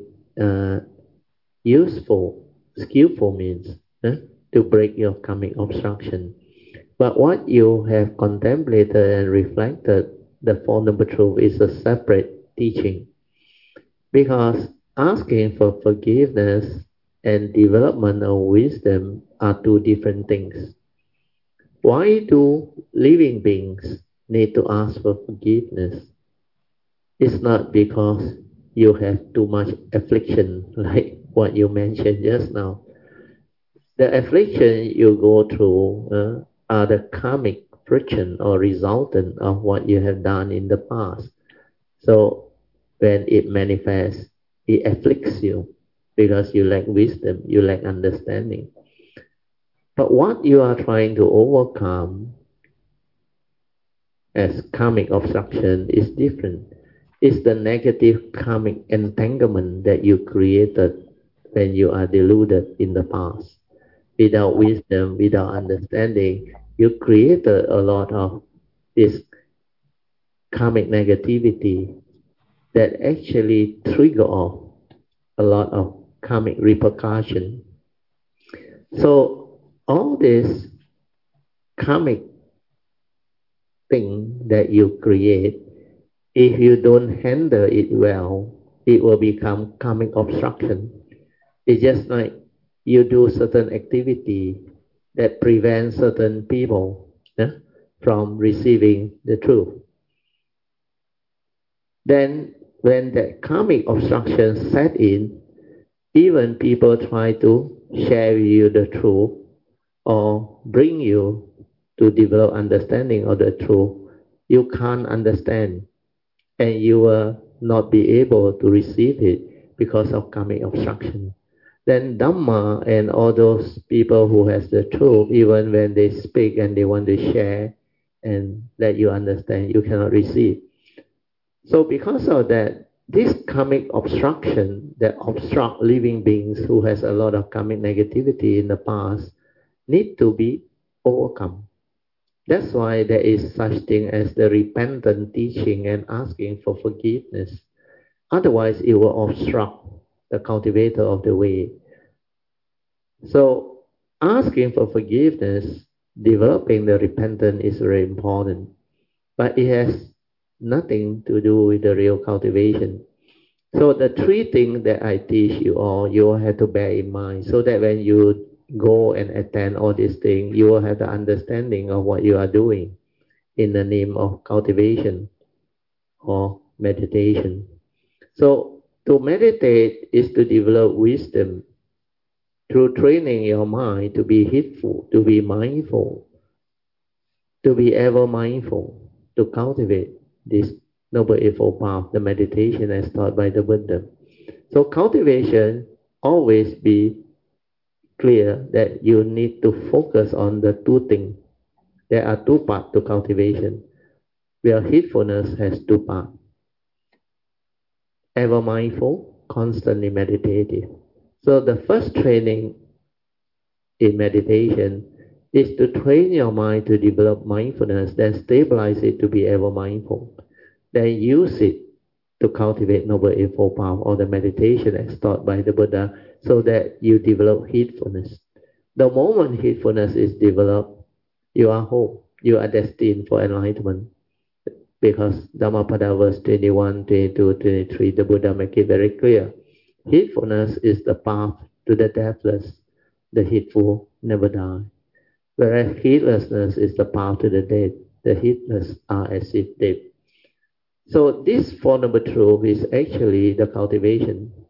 useful, skillful means to break your karmic obstruction. But what you have contemplated and reflected, the Four Noble Truth, is a separate teaching. Because asking for forgiveness and development of wisdom are two different things. Why do living beings need to ask for forgiveness? It's not because you have too much affliction, like what you mentioned just now. The affliction you go through are the karmic friction or resultant of what you have done in the past. So when it manifests, it afflicts you because you lack wisdom, you lack understanding. But what you are trying to overcome as karmic obstruction is different. It's the negative karmic entanglement that you created when you are deluded in the past. Without wisdom, without understanding, you created a lot of this karmic negativity that actually trigger off a lot of karmic repercussion. So all this karmic thing that you create, if you don't handle it well, it will become karmic obstruction. It's just like you do certain activity that prevents certain people from receiving the truth. Then when the karmic obstruction set in, even people try to share with you the truth or bring you to develop understanding of the truth, you can't understand and you will not be able to receive it because of karmic obstruction. Then Dhamma and all those people who has the truth, even when they speak and they want to share and let you understand, you cannot receive. So because of that, this karmic obstruction that obstruct living beings who has a lot of karmic negativity in the past need to be overcome. That's why there is such thing as the repentant teaching and asking for forgiveness. Otherwise, it will obstruct the cultivator of the way. So asking for forgiveness, developing the repentance is very important. But it has nothing to do with the real cultivation. So the three things that I teach you all, you will have to bear in mind so that when you go and attend all these things, you will have the understanding of what you are doing in the name of cultivation or meditation. So to meditate is to develop wisdom through training your mind to be heedful, to be mindful, to be ever mindful, to cultivate this Noble Eightfold Path, the meditation as taught by the Buddha. So cultivation always be clear that you need to focus on the two things. There are two parts to cultivation, where heedfulness has two parts. Ever mindful, constantly meditative. So the first training in meditation is to train your mind to develop mindfulness, then stabilize it to be ever mindful. Then use it to cultivate Noble Eightfold Path or the meditation as taught by the Buddha so that you develop heedfulness. The moment heedfulness is developed, you are whole. You are destined for enlightenment. Because Dhammapada verse 21, 22, 23, the Buddha make it very clear. Heedfulness is the path to the deathless. The heedful never die. Whereas heedlessness is the path to the dead. The heedless are as if dead. So this Four Noble Truth is actually the cultivation.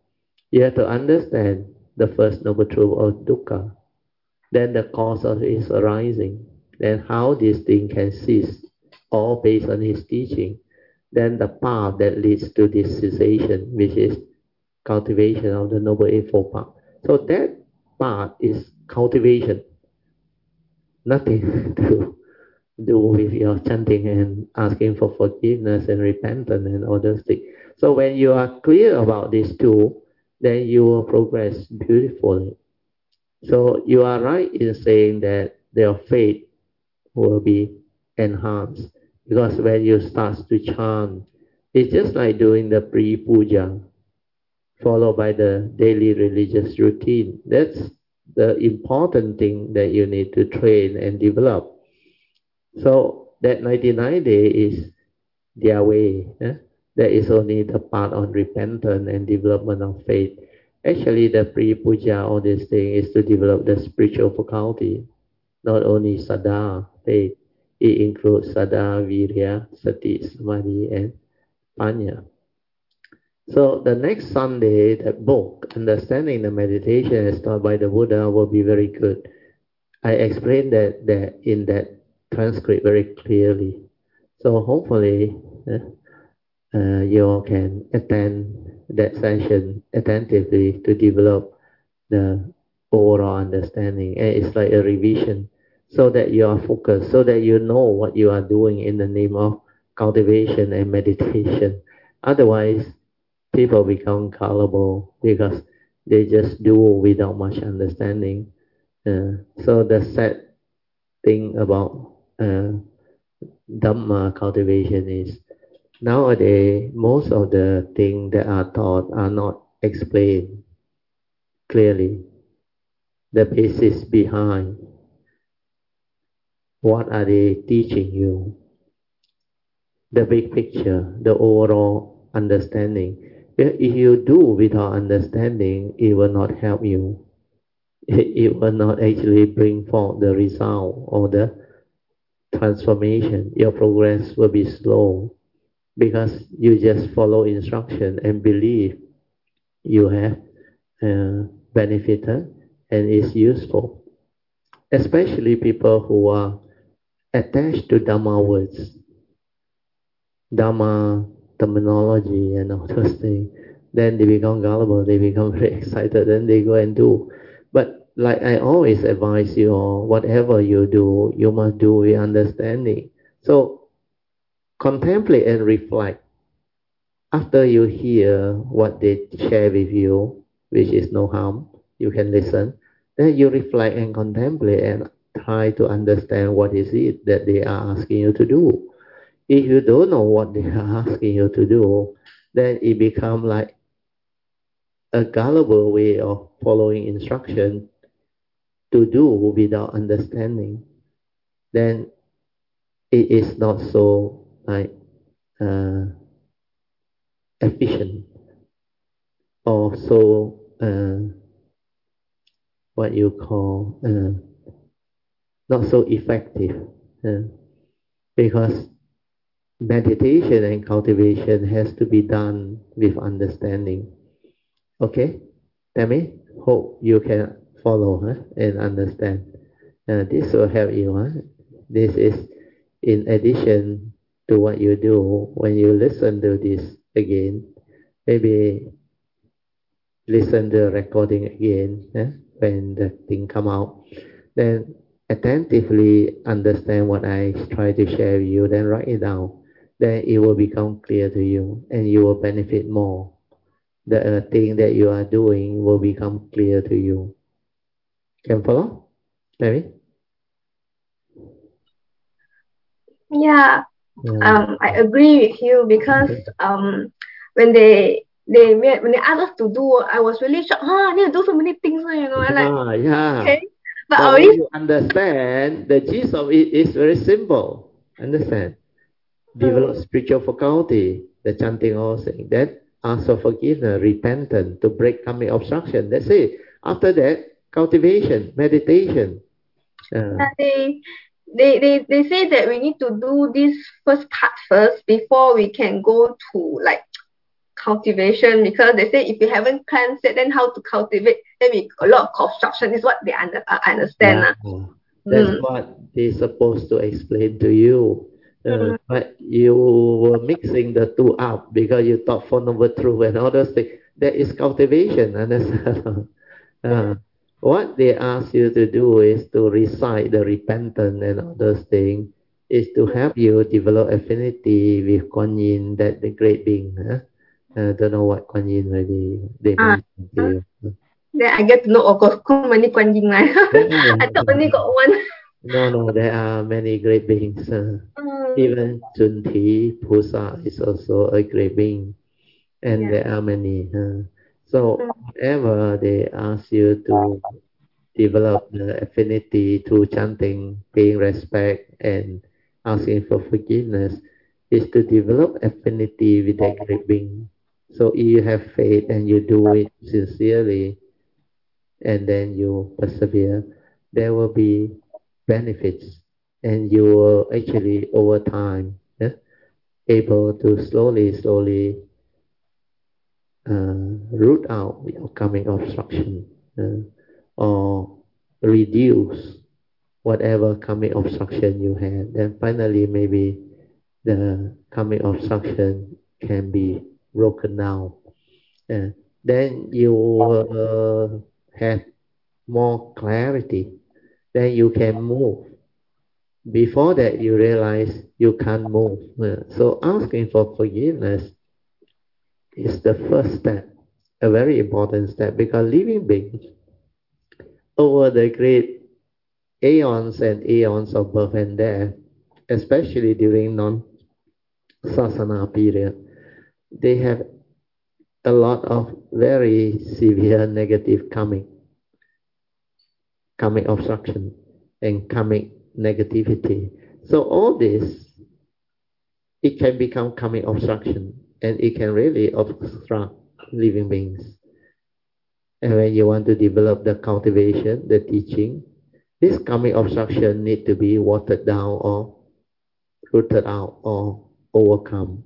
You have to understand the first noble truth of dukkha, then the cause of its arising, then how this thing can cease, all based on his teaching, then the path that leads to this cessation, which is cultivation of the Noble Eightfold Path. So that part is cultivation, nothing to do with your chanting and asking for forgiveness and repentance and all those things. So when you are clear about these two, then you will progress beautifully. So you are right in saying that their faith will be enhanced, because when you start to chant, it's just like doing the pre-puja followed by the daily religious routine. That's the important thing that you need to train and develop. So that 99 days is their way. That is only the part on repentance and development of faith. Actually, the pre-puja, all this thing is to develop the spiritual faculty, not only Saddha, faith. It includes Saddha, Virya, Sati, Samadhi, and Panya. So the next Sunday, that book, Understanding the Meditation as taught by the Buddha, will be very good. I explained that in that transcript very clearly. So hopefully you can attend that session attentively to develop the overall understanding. And it's like a revision so that you are focused, so that you know what you are doing in the name of cultivation and meditation. Otherwise, people become gullible because they just do without much understanding. So the sad thing about Dhamma cultivation is nowadays most of the things that are taught are not explained clearly. The basis behind what are they teaching you, the big picture, the overall understanding. If you do without understanding, it will not help you. It will not actually bring forth the result or the transformation. Your progress will be slow because you just follow instruction and believe you have benefited and is useful. Especially people who are attached to Dhamma words, Dhamma terminology and all those things. Then they become gullible, they become very excited, then they go and do. But like I always advise you all, whatever you do, you must do with understanding. So contemplate and reflect. After you hear what they share with you, which is no harm, you can listen. Then you reflect and contemplate and try to understand what is it that they are asking you to do. If you don't know what they are asking you to do, then it becomes like a gullible way of following instruction to do without understanding. Then it is not so like efficient or so what you call not so effective, because meditation and cultivation has to be done with understanding. Okay, Tammy, hope you can follow and understand. This will help you. This is in addition to what you do when you listen to this again. Maybe listen to the recording again when the thing come out. Then attentively understand what I try to share with you. Then write it down. Then it will become clear to you, and you will benefit more. The thing that you are doing will become clear to you. Can follow? Maybe? Yeah. I agree with you because when they asked us to do, I was really shocked. I need to do so many things, I'm like, okay. But when you understand, the gist of it is very simple. Understand? Develop spiritual faculty, the chanting also. Then ask for forgiveness, repentance, to break karmic obstruction. That's it. After that, cultivation, meditation. They say that we need to do this first part first before we can go to like cultivation, because they say if you haven't cleansed it, then how to cultivate? Then a lot of construction is what they understand. Yeah. That's what they're supposed to explain to you. But you were mixing the two up because you thought Four Noble Truth and all those things. That is cultivation, understand? What they ask you to do is to recite the repentance and all those things, is to help you develop affinity with Kuan Yin, that the great being. Don't know what Kuan Yin really they mention to you. Then I get to know, of course, so many Kuan Yin. I thought only got one. No, there are many great beings. Even Chunti Pusa is also a great being, and there are many. So whatever they ask you to develop the affinity through chanting, paying respect, and asking for forgiveness, is to develop affinity with that great being. So if you have faith and you do it sincerely, and then you persevere, there will be benefits, and you will actually over time able to slowly root out your coming obstruction, or reduce whatever coming obstruction you had. Then finally maybe the coming obstruction can be broken down. Then you will have more clarity, then you can move. Before that, you realize you can't move. So asking for forgiveness is the first step, a very important step, because living beings over the great aeons and aeons of birth and death, especially during non-sasana period, they have a lot of very severe negative karmic obstruction and karmic negativity. So all this, it can become karmic obstruction, and it can really obstruct living beings. And when you want to develop the cultivation, the teaching, this karmic obstruction need to be watered down or rooted out or overcome.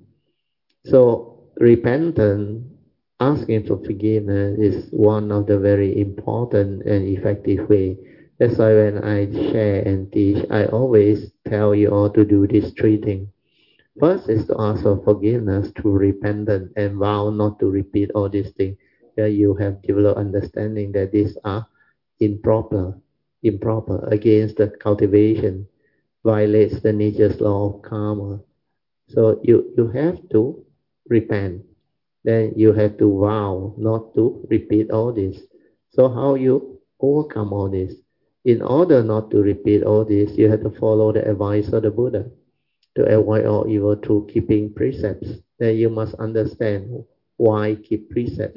So repentance, asking for forgiveness, is one of the very important and effective way. That's why when I share and teach, I always tell you all to do these three things. First is to ask for forgiveness through repentance and vow not to repeat all these things. That you have developed understanding that these are improper, against the cultivation, violates the nature's law of karma. So you have to repent. Then you have to vow not to repeat all this. So how you overcome all this? In order not to repeat all this, you have to follow the advice of the Buddha to avoid all evil through keeping precepts. Then you must understand why keep precepts.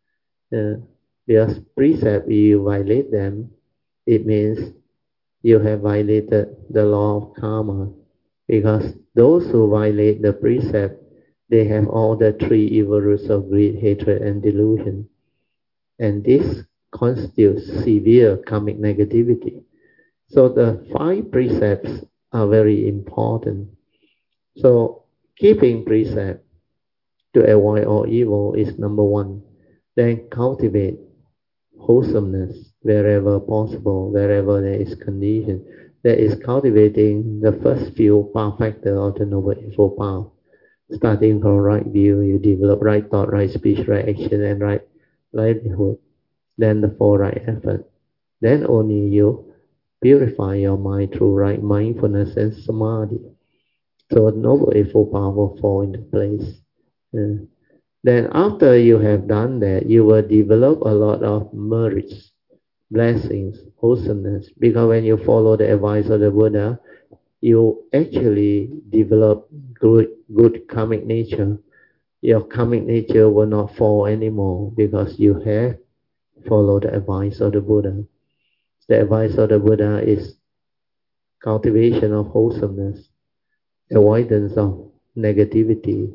Because precept, if you violate them, it means you have violated the law of karma. Because those who violate the precept, they have all the three evil roots of greed, hatred, and delusion. And this constitutes severe karmic negativity. So the 5 precepts are very important. So keeping precept to avoid all evil is number 1. Then cultivate wholesomeness wherever possible, wherever there is condition. That is cultivating the first few power factor of the Noble Eightfold Path. Starting from right view, you develop right thought, right speech, right action, and right livelihood. Then the 4 right effort. Then only you purify your mind through right mindfulness and samadhi. So Noble Eightfold Path will fall into place. Then after you have done that, you will develop a lot of merits, blessings, wholesomeness. Because when you follow the advice of the Buddha, you actually develop good karmic nature. Your karmic nature will not fall anymore because you have followed the advice of the Buddha. The advice of the Buddha is cultivation of wholesomeness, avoidance of negativity,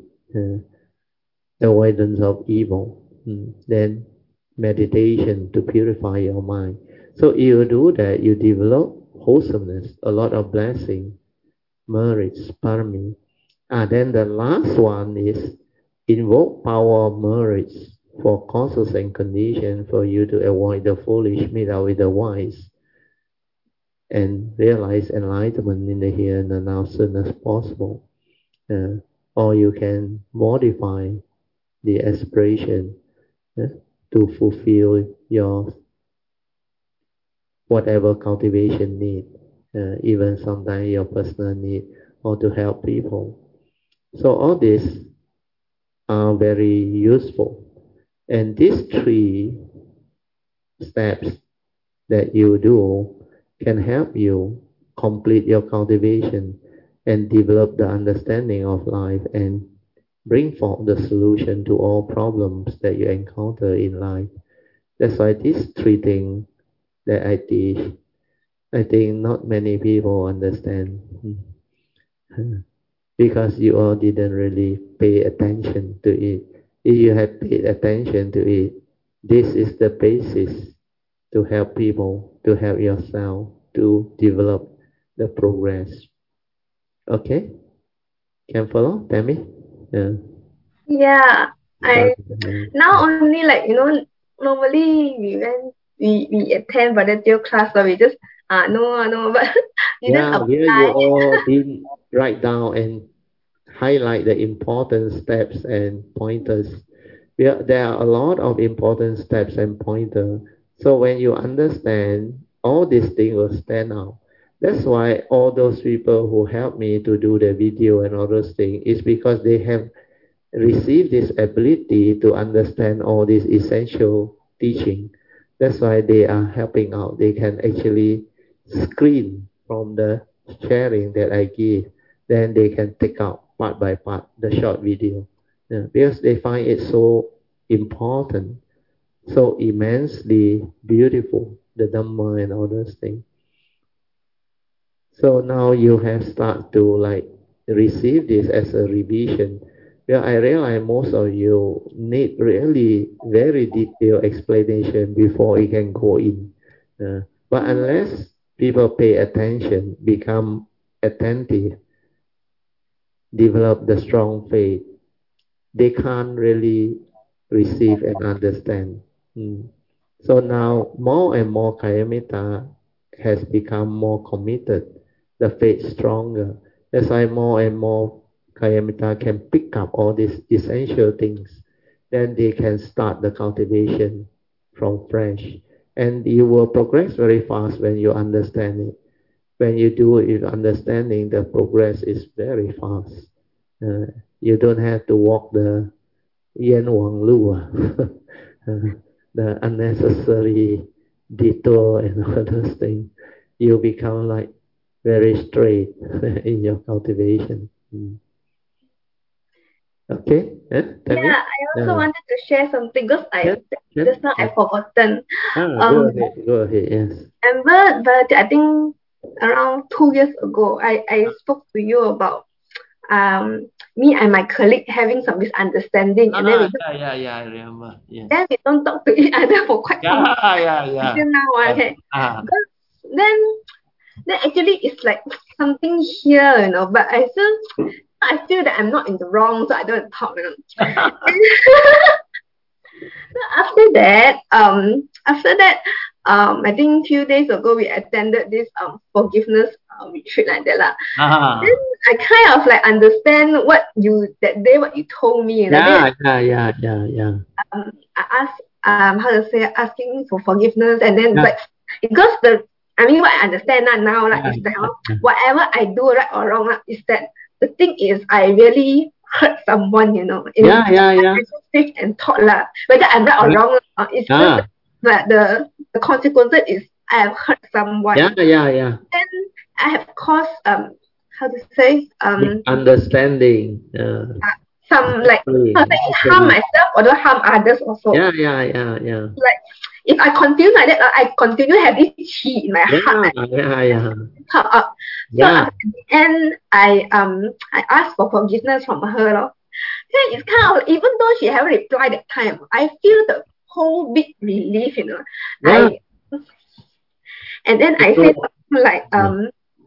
avoidance of evil, then meditation to purify your mind. So if you do that, you develop wholesomeness, a lot of blessing, merits, parami. Then the last one is invoke power of merits for causes and conditions for you to avoid the foolish, meet out with the wise, and realize enlightenment in the here and the now soon as possible. Or you can modify the aspiration to fulfill your whatever cultivation need, even sometimes your personal need, or to help people. So all these are very useful. And these 3 steps that you do can help you complete your cultivation and develop the understanding of life and bring forth the solution to all problems that you encounter in life. That's why these 3 things that I teach, I think not many people understand because you all didn't really pay attention to it. If you had paid attention to it, this is the basis to help people, to help yourself, to develop the progress. Okay? Can follow, Tammy? Yeah. I now only normally we attend volunteer class, so we just no, but here you all did write down and highlight the important steps and pointers. There are a lot of important steps and pointers. So when you understand, all these things will stand out. That's why all those people who help me to do the video and all those things is because they have received this ability to understand all this essential teaching. That's why they are helping out. They can actually screen from the sharing that I give. Then they can take out part by part the short video. Because they find it so important, so immensely beautiful, the Dhamma and all those things. So now you have started to receive this as a revision. Well, I realize most of you need really very detailed explanation before you can go in. But unless people pay attention, become attentive, develop the strong faith, they can't really receive and understand. So now more and more Kayamita has become more committed, the faith stronger. That's why more and more Kayamita can pick up all these essential things. Then they can start the cultivation from fresh. And you will progress very fast when you understand it. When you do it with understanding, the progress is very fast. You don't have to walk the Yen Wang Lu, the unnecessary detour and all those things. You become very straight in your cultivation. Okay? Yeah, I also wanted to share something because just now I've forgotten. Go ahead, yes. But I think around 2 years ago, I spoke to you about me and my colleague having some misunderstanding, and then I remember. Yes. Then we don't talk to each other for quite some time. Until now, okay. Because then actually it's like something here, But I feel that I'm not in the wrong, so I don't talk. So after that, I think few days ago we attended this forgiveness retreat like that lah. Then I kind of understand what you told me. Yeah. I asked asking for forgiveness, and then because what I understand now is that whatever I do right or wrong is that the thing is I really hurt someone, I think and thought whether I'm right or wrong, it's just that the consequences is I have hurt someone. Yeah. Then I have caused understanding. Some harm myself or don't harm others also. Yeah. If I continue like that, I continue to have this chi in my heart. So at the end, I asked for forgiveness from her. Then it's kind of, even though she haven't replied that time, I feel the whole big relief, And then I said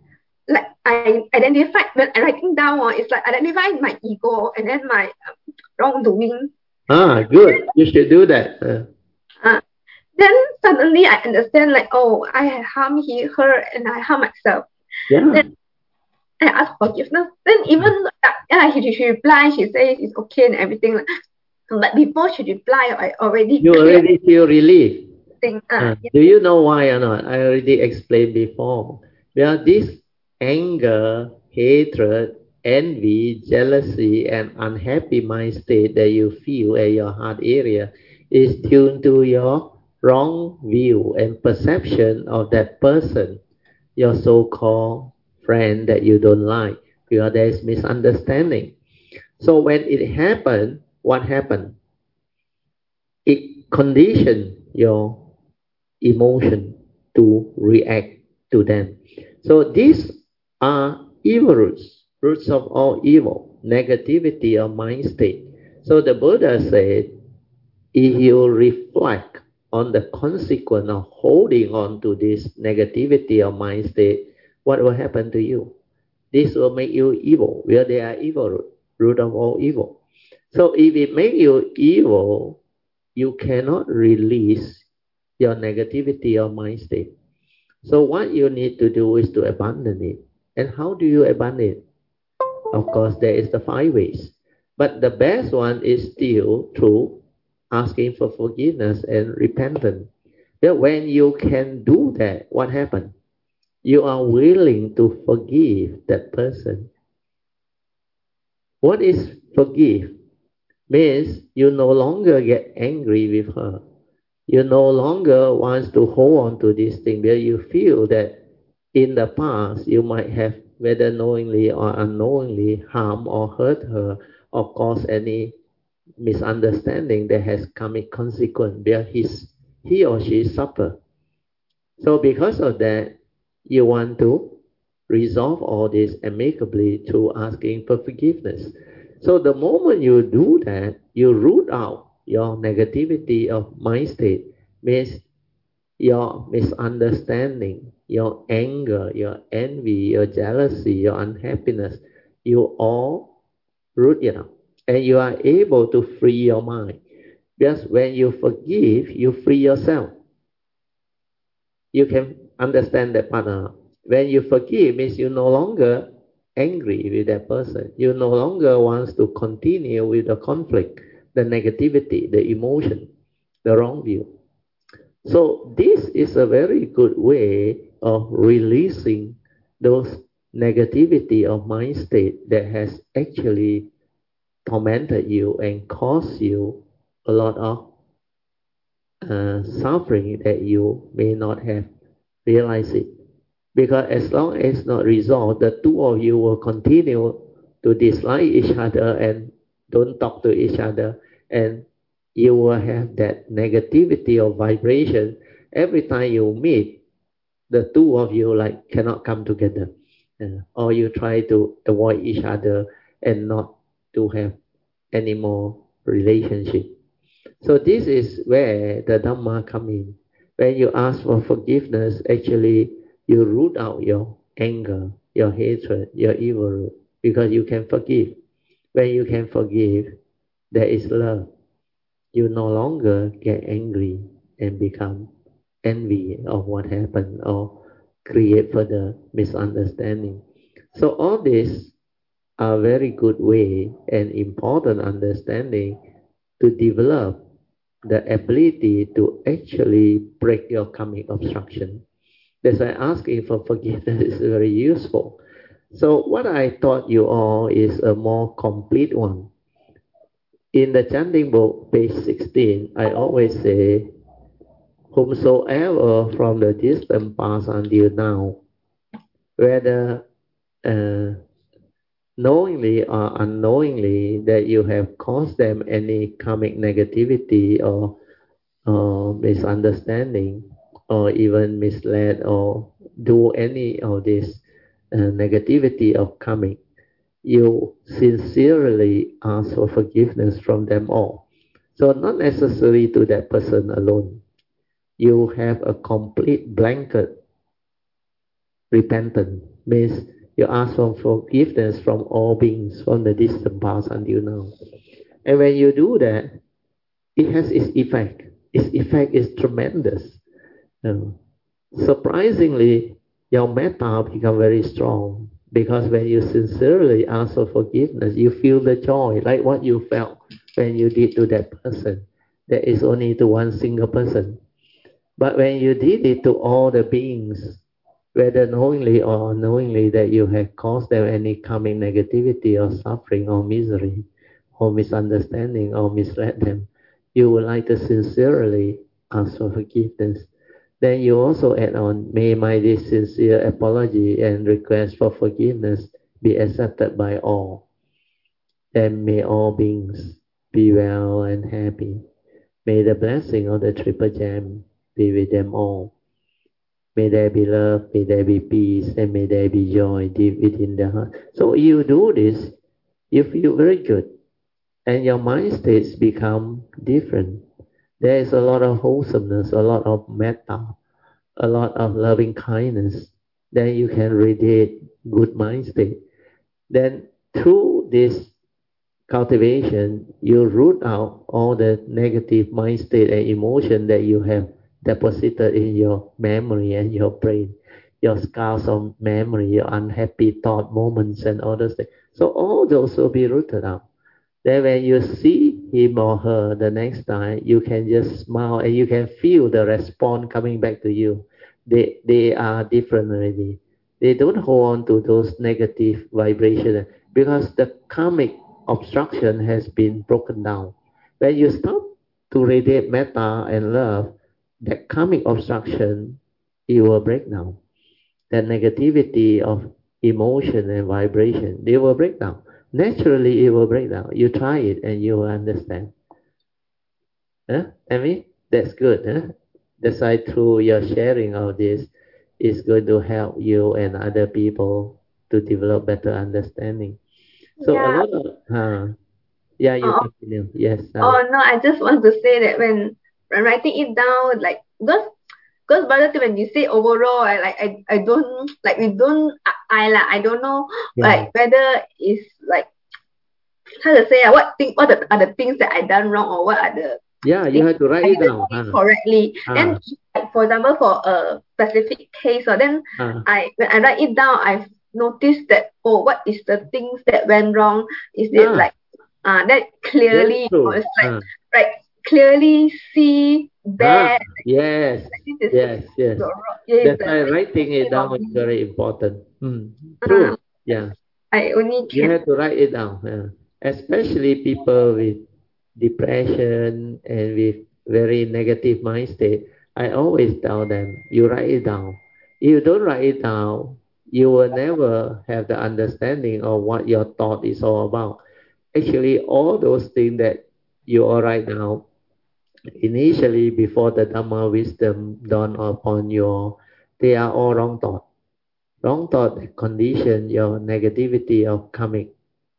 I identified when I writing down, it's identify my ego and then my wrongdoing. Good. You should do that. Then suddenly I understand like, oh, I have harmed her and I harm myself. Yeah. Then I ask forgiveness. Then even she replied, she says it's okay and everything. But before she replied, I already you already feel relief. Yeah. Do you know why or not? I already explained before. Well, this anger, hatred, envy, jealousy, and unhappy mind state that you feel at your heart area is tuned to your wrong view and perception of that person, your so-called friend that you don't like, because there is misunderstanding. So when it happened, what happened? It conditioned your emotion to react to them. So these are evil roots of all evil, negativity of mind state. So the Buddha said, if you reflect on the consequence of holding on to this negativity of mind state, what will happen to you? This will make you evil, where they are evil root of all evil. So if it makes you evil, you cannot release your negativity or mind state. So what you need to do is to abandon it. And how do you abandon it? Of course, there is the 5 ways. But the best one is still through asking for forgiveness and repentance. But when you can do that, what happens? You are willing to forgive that person. What is forgive? Means you no longer get angry with her. You no longer want to hold on to this thing where you feel that in the past you might have, whether knowingly or unknowingly, harm or hurt her or caused any misunderstanding that has come in consequence where he or she suffer. So because of that, you want to resolve all this amicably through asking for forgiveness. So the moment you do that, you root out your negativity of mind state, means your misunderstanding, your anger, your envy, your jealousy, your unhappiness, you all root it out. And you are able to free your mind. Because when you forgive, you free yourself. You can understand that part. When you forgive means you no longer angry with that person. You no longer want to continue with the conflict, the negativity, the emotion, the wrong view. So this is a very good way of releasing those negativity of mind state that has actually tormented you and caused you a lot of suffering that you may not have realized it. Because as long as it's not resolved, the two of you will continue to dislike each other and don't talk to each other, and you will have that negativity of vibration every time you meet. The two of you like cannot come together, or you try to avoid each other and not to have any more relationship. So this is where the Dhamma come in. When you ask for forgiveness, actually you root out your anger, your hatred, your evil, because you can forgive. When you can forgive, there is love. You no longer get angry and become envy of what happened or create further misunderstanding. So all these are very good way and important understanding to develop the ability to actually break your karmic obstruction. That's why asking for forgiveness is very useful. So what I taught you all is a more complete one. In the chanting book, page 16, I always say, whomsoever from the distant past until now, whether knowingly or unknowingly that you have caused them any karmic negativity or misunderstanding or even misled or do any of this negativity of karmic, you sincerely ask for forgiveness from them all. So not necessarily to that person alone. You have a complete blanket repentance, means you ask for forgiveness from all beings from the distant past until now. And when you do that, it has its effect. Its effect is tremendous. Surprisingly, your metta become very strong because when you sincerely ask for forgiveness, you feel the joy like what you felt when you did to that person. That is only to one single person. But when you did it to all the beings, whether knowingly or unknowingly, that you have caused them any coming negativity or suffering or misery or misunderstanding or misled them, you would like to sincerely ask for forgiveness. Then you also add on, may my this sincere apology and request for forgiveness be accepted by all. Then may all beings be well and happy. May the blessing of the Triple Gem be with them all. May there be love, may there be peace, and may there be joy deep within the heart. So you do this, you feel very good, and your mind states become different. There is a lot of wholesomeness, a lot of metta, a lot of loving kindness. Then you can radiate good mind state. Then through this cultivation, you root out all the negative mind state and emotion that you have deposited in your memory and your brain, your scars of memory, your unhappy thought moments and all those things. So all those will be rooted out. Then when you see him or her the next time, you can just smile and you can feel the response coming back to you. They are different already. They don't hold on to those negative vibrations because the karmic obstruction has been broken down. When you start to radiate metta and love, that karmic obstruction, it will break down. That negativity of emotion and vibration, they will break down. Naturally, it will break down. You try it and you will understand. Huh? I mean, that's good. Huh? That's why through your sharing of this, is going to help you and other people to develop better understanding. So a Yeah. lot of, yeah, you Oh, continue. Yes. oh no, I just want to say that when writing it down, like because brother, when you say overall, I don't like we don't I don't know Yeah. like whether it's like how to say are the things that I done wrong or what are the Yeah, you things have to write I it didn't down. do it correctly. Uh, Then like, for example for a specific case or then uh, I when I write it down I've noticed that oh what is the things that went wrong? Is it ah, like that very clearly or true. it's like clearly see bad Yes, this is yes, yes. your wrong. Yeah, That's the why thing writing it of down is me. very important. Uh, True. Yeah. I only You can have to write it down, yeah. Especially people with depression and with very negative mind state. I always tell them, you write it down. If you don't write it down, you will never have the understanding of what your thought is all about. Actually, all those things that you all write down, initially before the Dhamma wisdom dawn upon you, they are all wrong thought. Wrong thought that condition your negativity of karmic.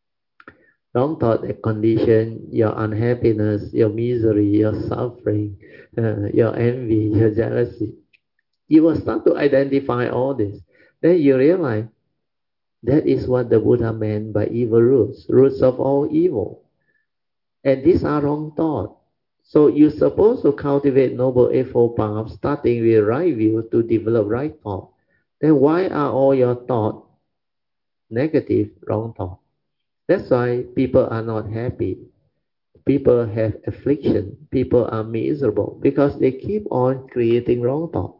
Wrong thought that condition your unhappiness, your misery, your suffering, your envy, your jealousy. You will start to identify all this. Then you realize that is what the Buddha meant by evil roots, roots of all evil. And these are wrong thoughts. So you're supposed to cultivate noble eightfold paths, starting with right view to develop right thought. Then why are all your thoughts negative, wrong thought? That's why people are not happy. People have affliction. People are miserable because they keep on creating wrong thought.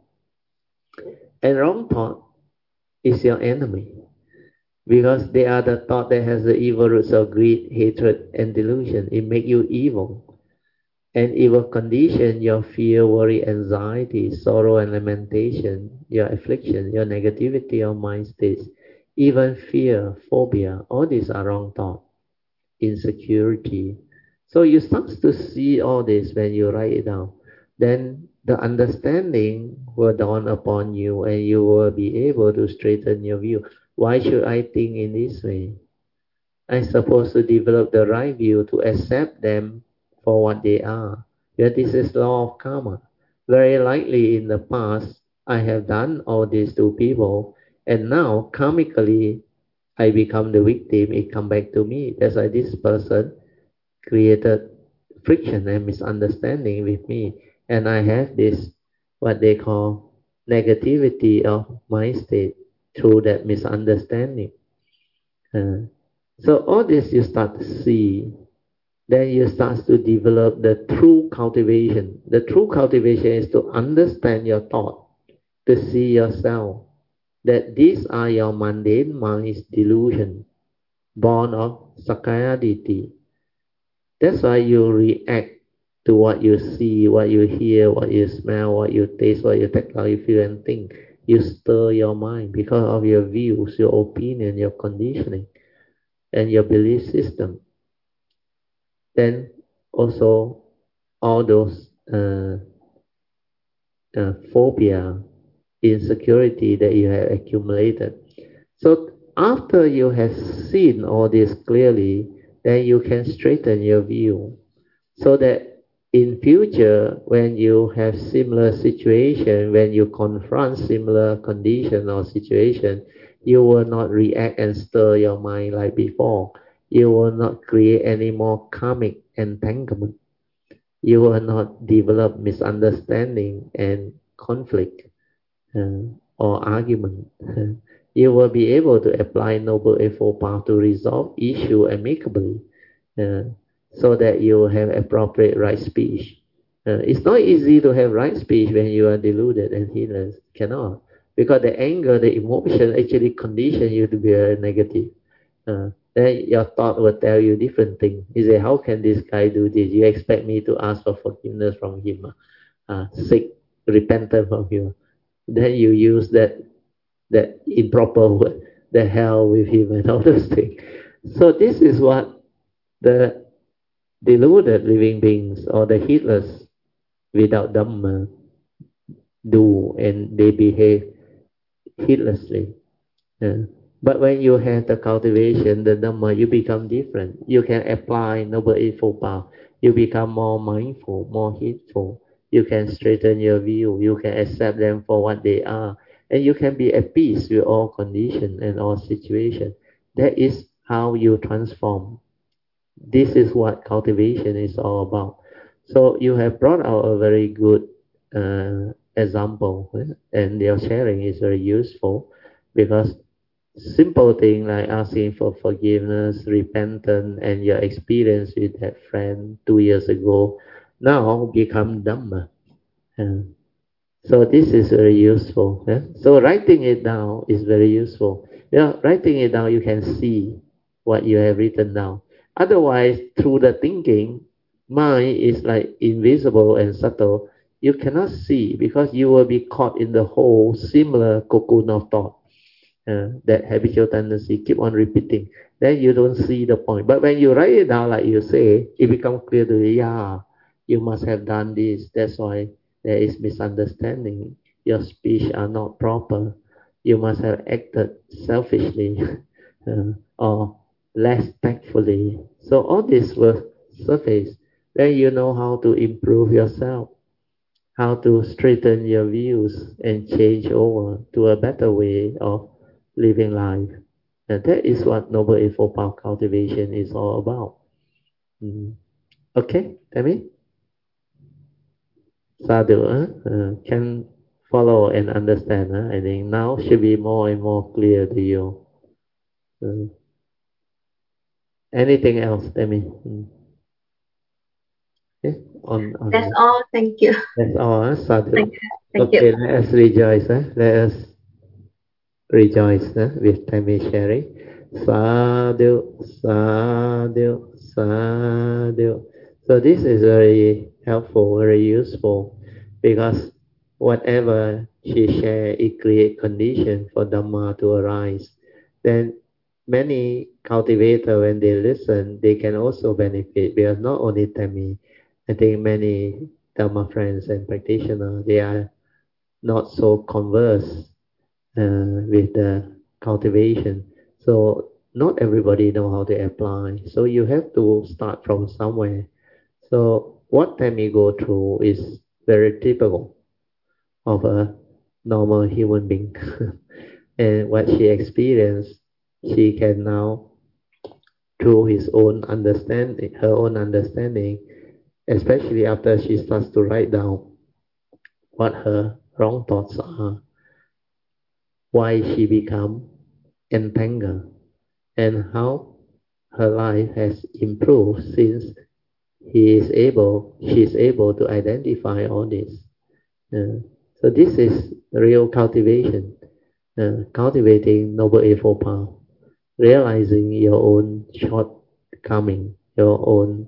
And wrong thought is your enemy because they are the thought that has the evil roots of greed, hatred, and delusion. It make you evil. And it will condition your fear, worry, anxiety, sorrow, and lamentation, your affliction, your negativity of mind states, even fear, phobia. All these are wrong thoughts. Insecurity. So you start to see all this when you write it down. Then the understanding will dawn upon you and you will be able to straighten your view. Why should I think in this way? I'm supposed to develop the right view to accept them for what they are. Yeah, this is law of karma. Very likely in the past, I have done all this to people, and now karmically I become the victim. It come back to me. That's why this person created friction and misunderstanding with me. And I have this, what they call negativity of mind state through that misunderstanding. So all this you start to see, then you start to develop the true cultivation. The true cultivation is to understand your thought, to see yourself, that these are your mundane mind's delusion, born of Sakaya Ditti. That's why you react to what you see, what you hear, what you smell, what you taste, what you take, how you feel and think. You stir your mind because of your views, your opinion, your conditioning, and your belief system. Then also all those phobia, insecurity that you have accumulated. So after you have seen all this clearly, then you can straighten your view so that in future when you have similar situation, when you confront similar condition or situation, you will not react and stir your mind like before. You will not create any more karmic entanglement. You will not develop misunderstanding and conflict or argument. You will be able to apply Noble Eightfold Path to resolve issue amicably, so that you will have appropriate right speech. It's not easy to have right speech when you are deluded and heedless. Cannot. Because the anger, the emotion actually condition you to be negative. Then your thought will tell you different things. You say, how can this guy do this? You expect me to ask for forgiveness from him, seek repentance from him. Then you use that improper word, the hell with him and all those things. So this is what the deluded living beings or the heedless without Dhamma do, and they behave heedlessly. But when you have the cultivation, the Dhamma, you become different. You can apply Noble Eightfold Path. You become more mindful, more heedful. You can straighten your view. You can accept them for what they are. And you can be at peace with all conditions and all situations. That is how you transform. This is what cultivation is all about. So you have brought out a very good example, and your sharing is very useful because simple thing like asking for forgiveness, repentance, and your experience with that friend 2 years ago now become Dhamma. So this is very useful. So writing it down is very useful. Writing it down, you can see what you have written down. Otherwise, through the thinking, mind is like invisible and subtle. You cannot see because you will be caught in the whole similar cocoon of thought. That habitual tendency keep on repeating. Then you don't see the point. But when you write it down, like you say, it becomes clear to you, yeah, you must have done this. That's why there is misunderstanding. Your speech are not proper. You must have acted selfishly or less tactfully. So all this will surface. Then you know how to improve yourself, how to straighten your views and change over to a better way of living life. And that is what Noble Eightfold Path cultivation is all about. Okay, Tammy? Sadhu, can follow and understand. I think now should be more and more clear to you. Anything else, Tammy? Okay, That's all. Thank you. That's all, Sadhu. Thank Okay, you. let us rejoice. Let us rejoice with Tammy sharing. Sadhu, sadhu, sadhu. So this is very helpful, very useful, because whatever she share, it create condition for Dhamma to arise. Then many cultivators, when they listen, they can also benefit, because not only Tammy, I think many Dhamma friends and practitioners, they are not so conversed with the cultivation. So not everybody know how to apply. So you have to start from somewhere. So what Tammy go through is very typical of a normal human being. And what she experienced, she can now through his own understanding, her own understanding, especially after she starts to write down what her wrong thoughts are, why she become entangled, and how her life has improved since she is able to identify all this. So this is real cultivation, cultivating Noble Eightfold Path, realizing your own shortcoming, your own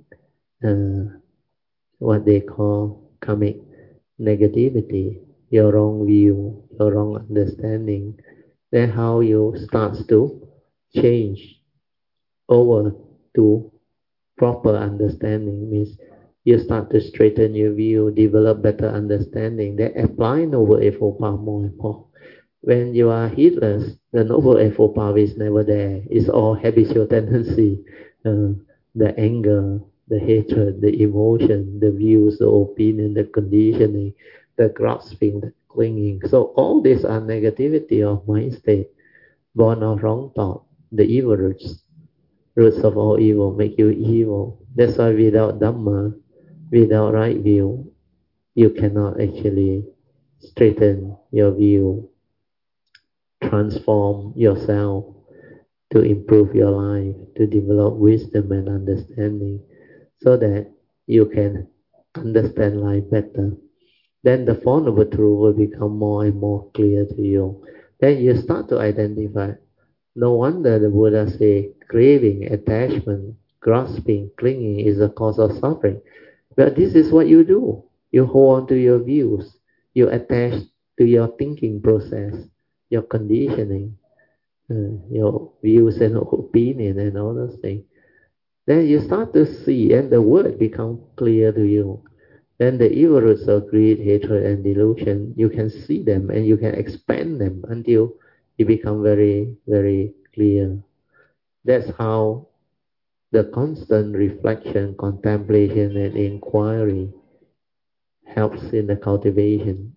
what they call karmic negativity, your wrong view, your wrong understanding. Then how you start to change over to proper understanding, means you start to straighten your view, develop better understanding, then apply Noble Eightfold Path more and more. When you are heedless, the Noble Eightfold Path is never there. It's all habitual tendency, the anger, the hatred, the emotion, the views, the opinion, the conditioning, the grasping, the clinging. So all these are negativity of mind state, born of wrong thought, the evil roots. Roots of all evil make you evil. That's why without Dhamma, without right view, you cannot actually straighten your view, transform yourself, to improve your life, to develop wisdom and understanding, so that you can understand life better. Then the Four Noble Truths will become more and more clear to you. Then you start to identify. No wonder the Buddha say craving, attachment, grasping, clinging is a cause of suffering. But this is what you do. You hold on to your views. You attach to your thinking process, your conditioning, your views and opinion and all those things. Then you start to see, and the word becomes clear to you. Then the evil roots of greed, hatred, and delusion, you can see them and you can expand them until it become very, very clear. That's how the constant reflection, contemplation, and inquiry helps in the cultivation.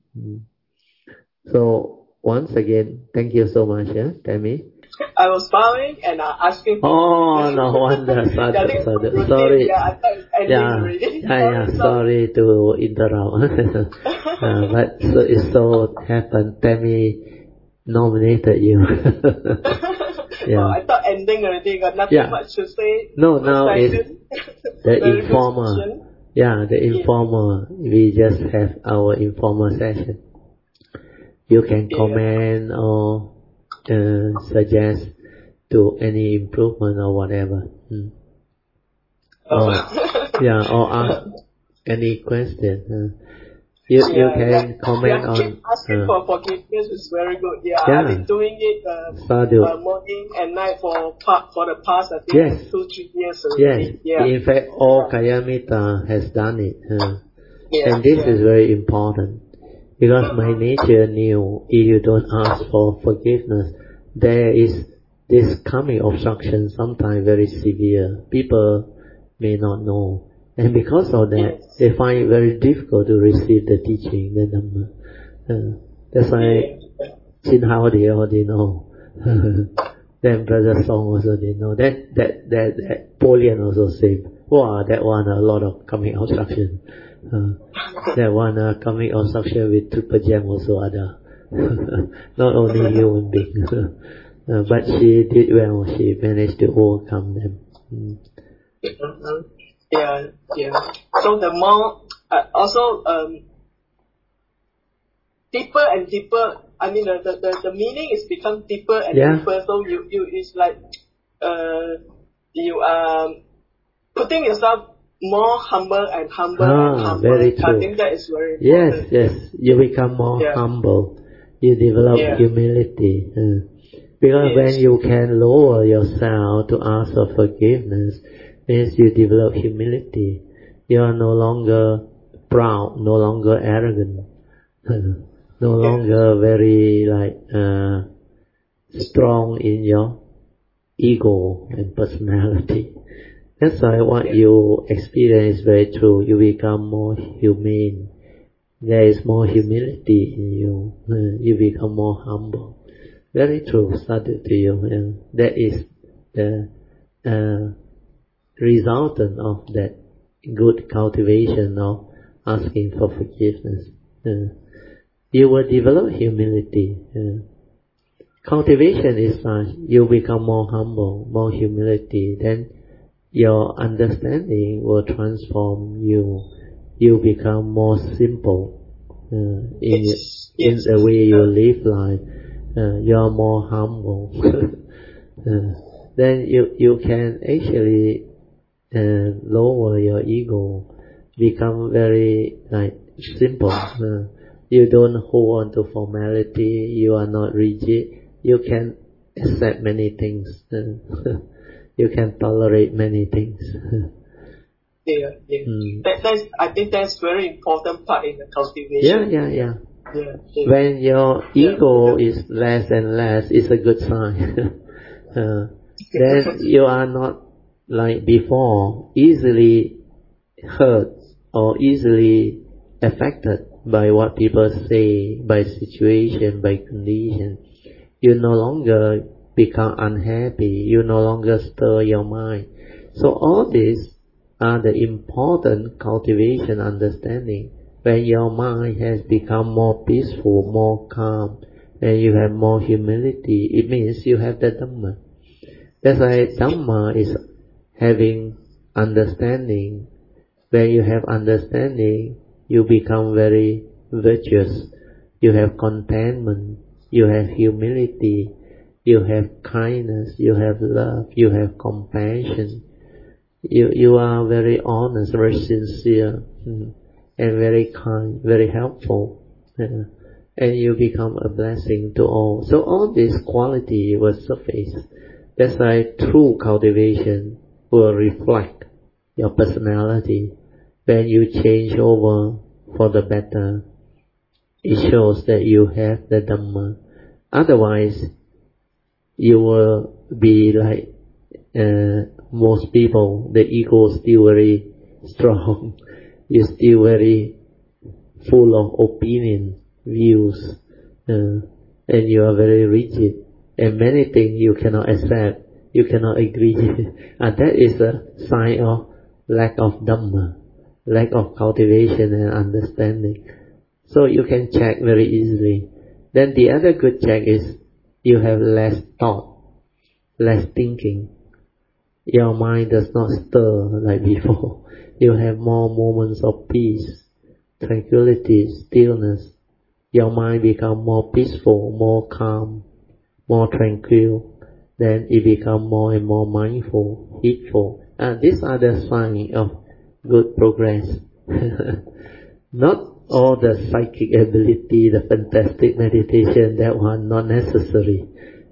So once again, thank you so much, Tammy. I was bowing and asking for. Oh, no wonder. Sorry. Sorry to interrupt. But so it so happened Tammy nominated you. Well, I thought ending already, got nothing much to say. No, now it's the informal. The informal. We just have our informal session. You can comment or suggest to any improvement or whatever. Or ask any question. You can comment on. Asking for forgiveness is very good. I've been doing it morning and night for the past, I think, 2-3 years already. In fact, all Kayamita has done it. And this is very important. Because my nature knew if you don't ask for forgiveness, there is this coming obstruction, sometimes very severe. People may not know. And because of that, they find it very difficult to receive the teaching, the Dhamma. That's why Chin Hao they already know. Then Brother Song also they know. That Polian also said, wow, that one a lot of coming obstruction. That one coming obstruction with Triple Gem also other. Not only human beings. But she did well. She managed to overcome them. So the more also deeper and deeper. I mean the meaning is become deeper and deeper. So you it's like you are putting yourself more humble and humble and humble. Very true. I think that is very important. Yes. You become more humble. You develop humility. Because when you can lower yourself to ask for forgiveness, means you develop humility. You are no longer proud, no longer arrogant, no longer very strong in your ego and personality. That's why what you experience is very true. You become more humane. There is more humility in you. You become more humble. Very true. Started to you. That is the resultant of that good cultivation of asking for forgiveness. You will develop humility. Cultivation is such, you become more humble, more humility, then your understanding will transform you. You become more simple in the way you live life. You are more humble. Then you can actually lower your ego, become very simple. You don't hold on to formality. You are not rigid. You can accept many things. You can tolerate many things. I think that's very important part in the cultivation. Yeah. When your ego is less and less, it's a good sign. Then you are not like before, easily hurt or easily affected by what people say, by situation, by condition. You no longer become unhappy. You no longer stir your mind. So all these are the important cultivation understanding. When your mind has become more peaceful, more calm, and you have more humility, it means you have the Dhamma. That's why Dhamma is having understanding. When you have understanding, you become very virtuous. You have contentment. You have humility. You have kindness. You have love. You have compassion. You are very honest, very sincere, and very kind, very helpful. And you become a blessing to all. So all this quality will surface. That's why true cultivation will reflect your personality. When you change over for the better, it shows that you have the Dhamma. Otherwise, you will be like most people. The ego is still very strong. You're still very full of opinion, views, and you are very rigid. And many things you cannot accept, you cannot agree. And that is a sign of lack of Dhamma, lack of cultivation and understanding. So you can check very easily. Then the other good check is you have less thought, less thinking. Your mind does not stir like before. You have more moments of peace, tranquility, stillness. Your mind becomes more peaceful, more calm, more tranquil. Then it becomes more and more mindful, heedful. And these are the signs of good progress. Not all the psychic ability, the fantastic meditation, that one not necessary.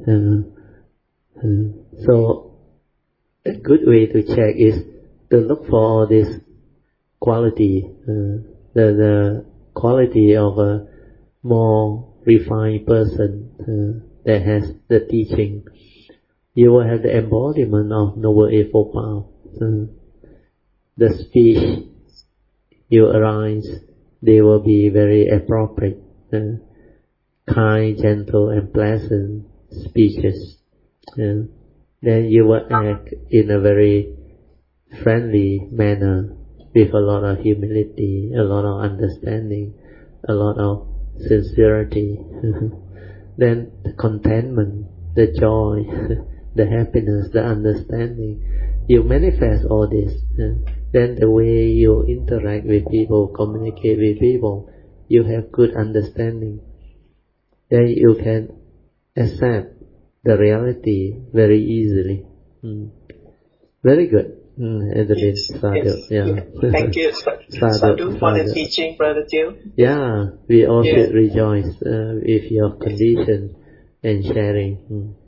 So a good way to check is to look for all this quality, the quality of a more refined person that has the teaching. You will have the embodiment of Noble Eightfold Path. The speech you arise, they will be very appropriate, kind, gentle, and pleasant speeches. Then you will act in a very friendly manner with a lot of humility, a lot of understanding, a lot of sincerity. Then the contentment, the joy, the happiness, the understanding, you manifest all this. Then the way you interact with people, communicate with people, you have good understanding. Then you can accept the reality very easily. Very good. Adeline, sadhu. Yeah. Thank you. Sadhu for the teaching, Brother Teoh. Yeah, we all should rejoice with your condition and sharing.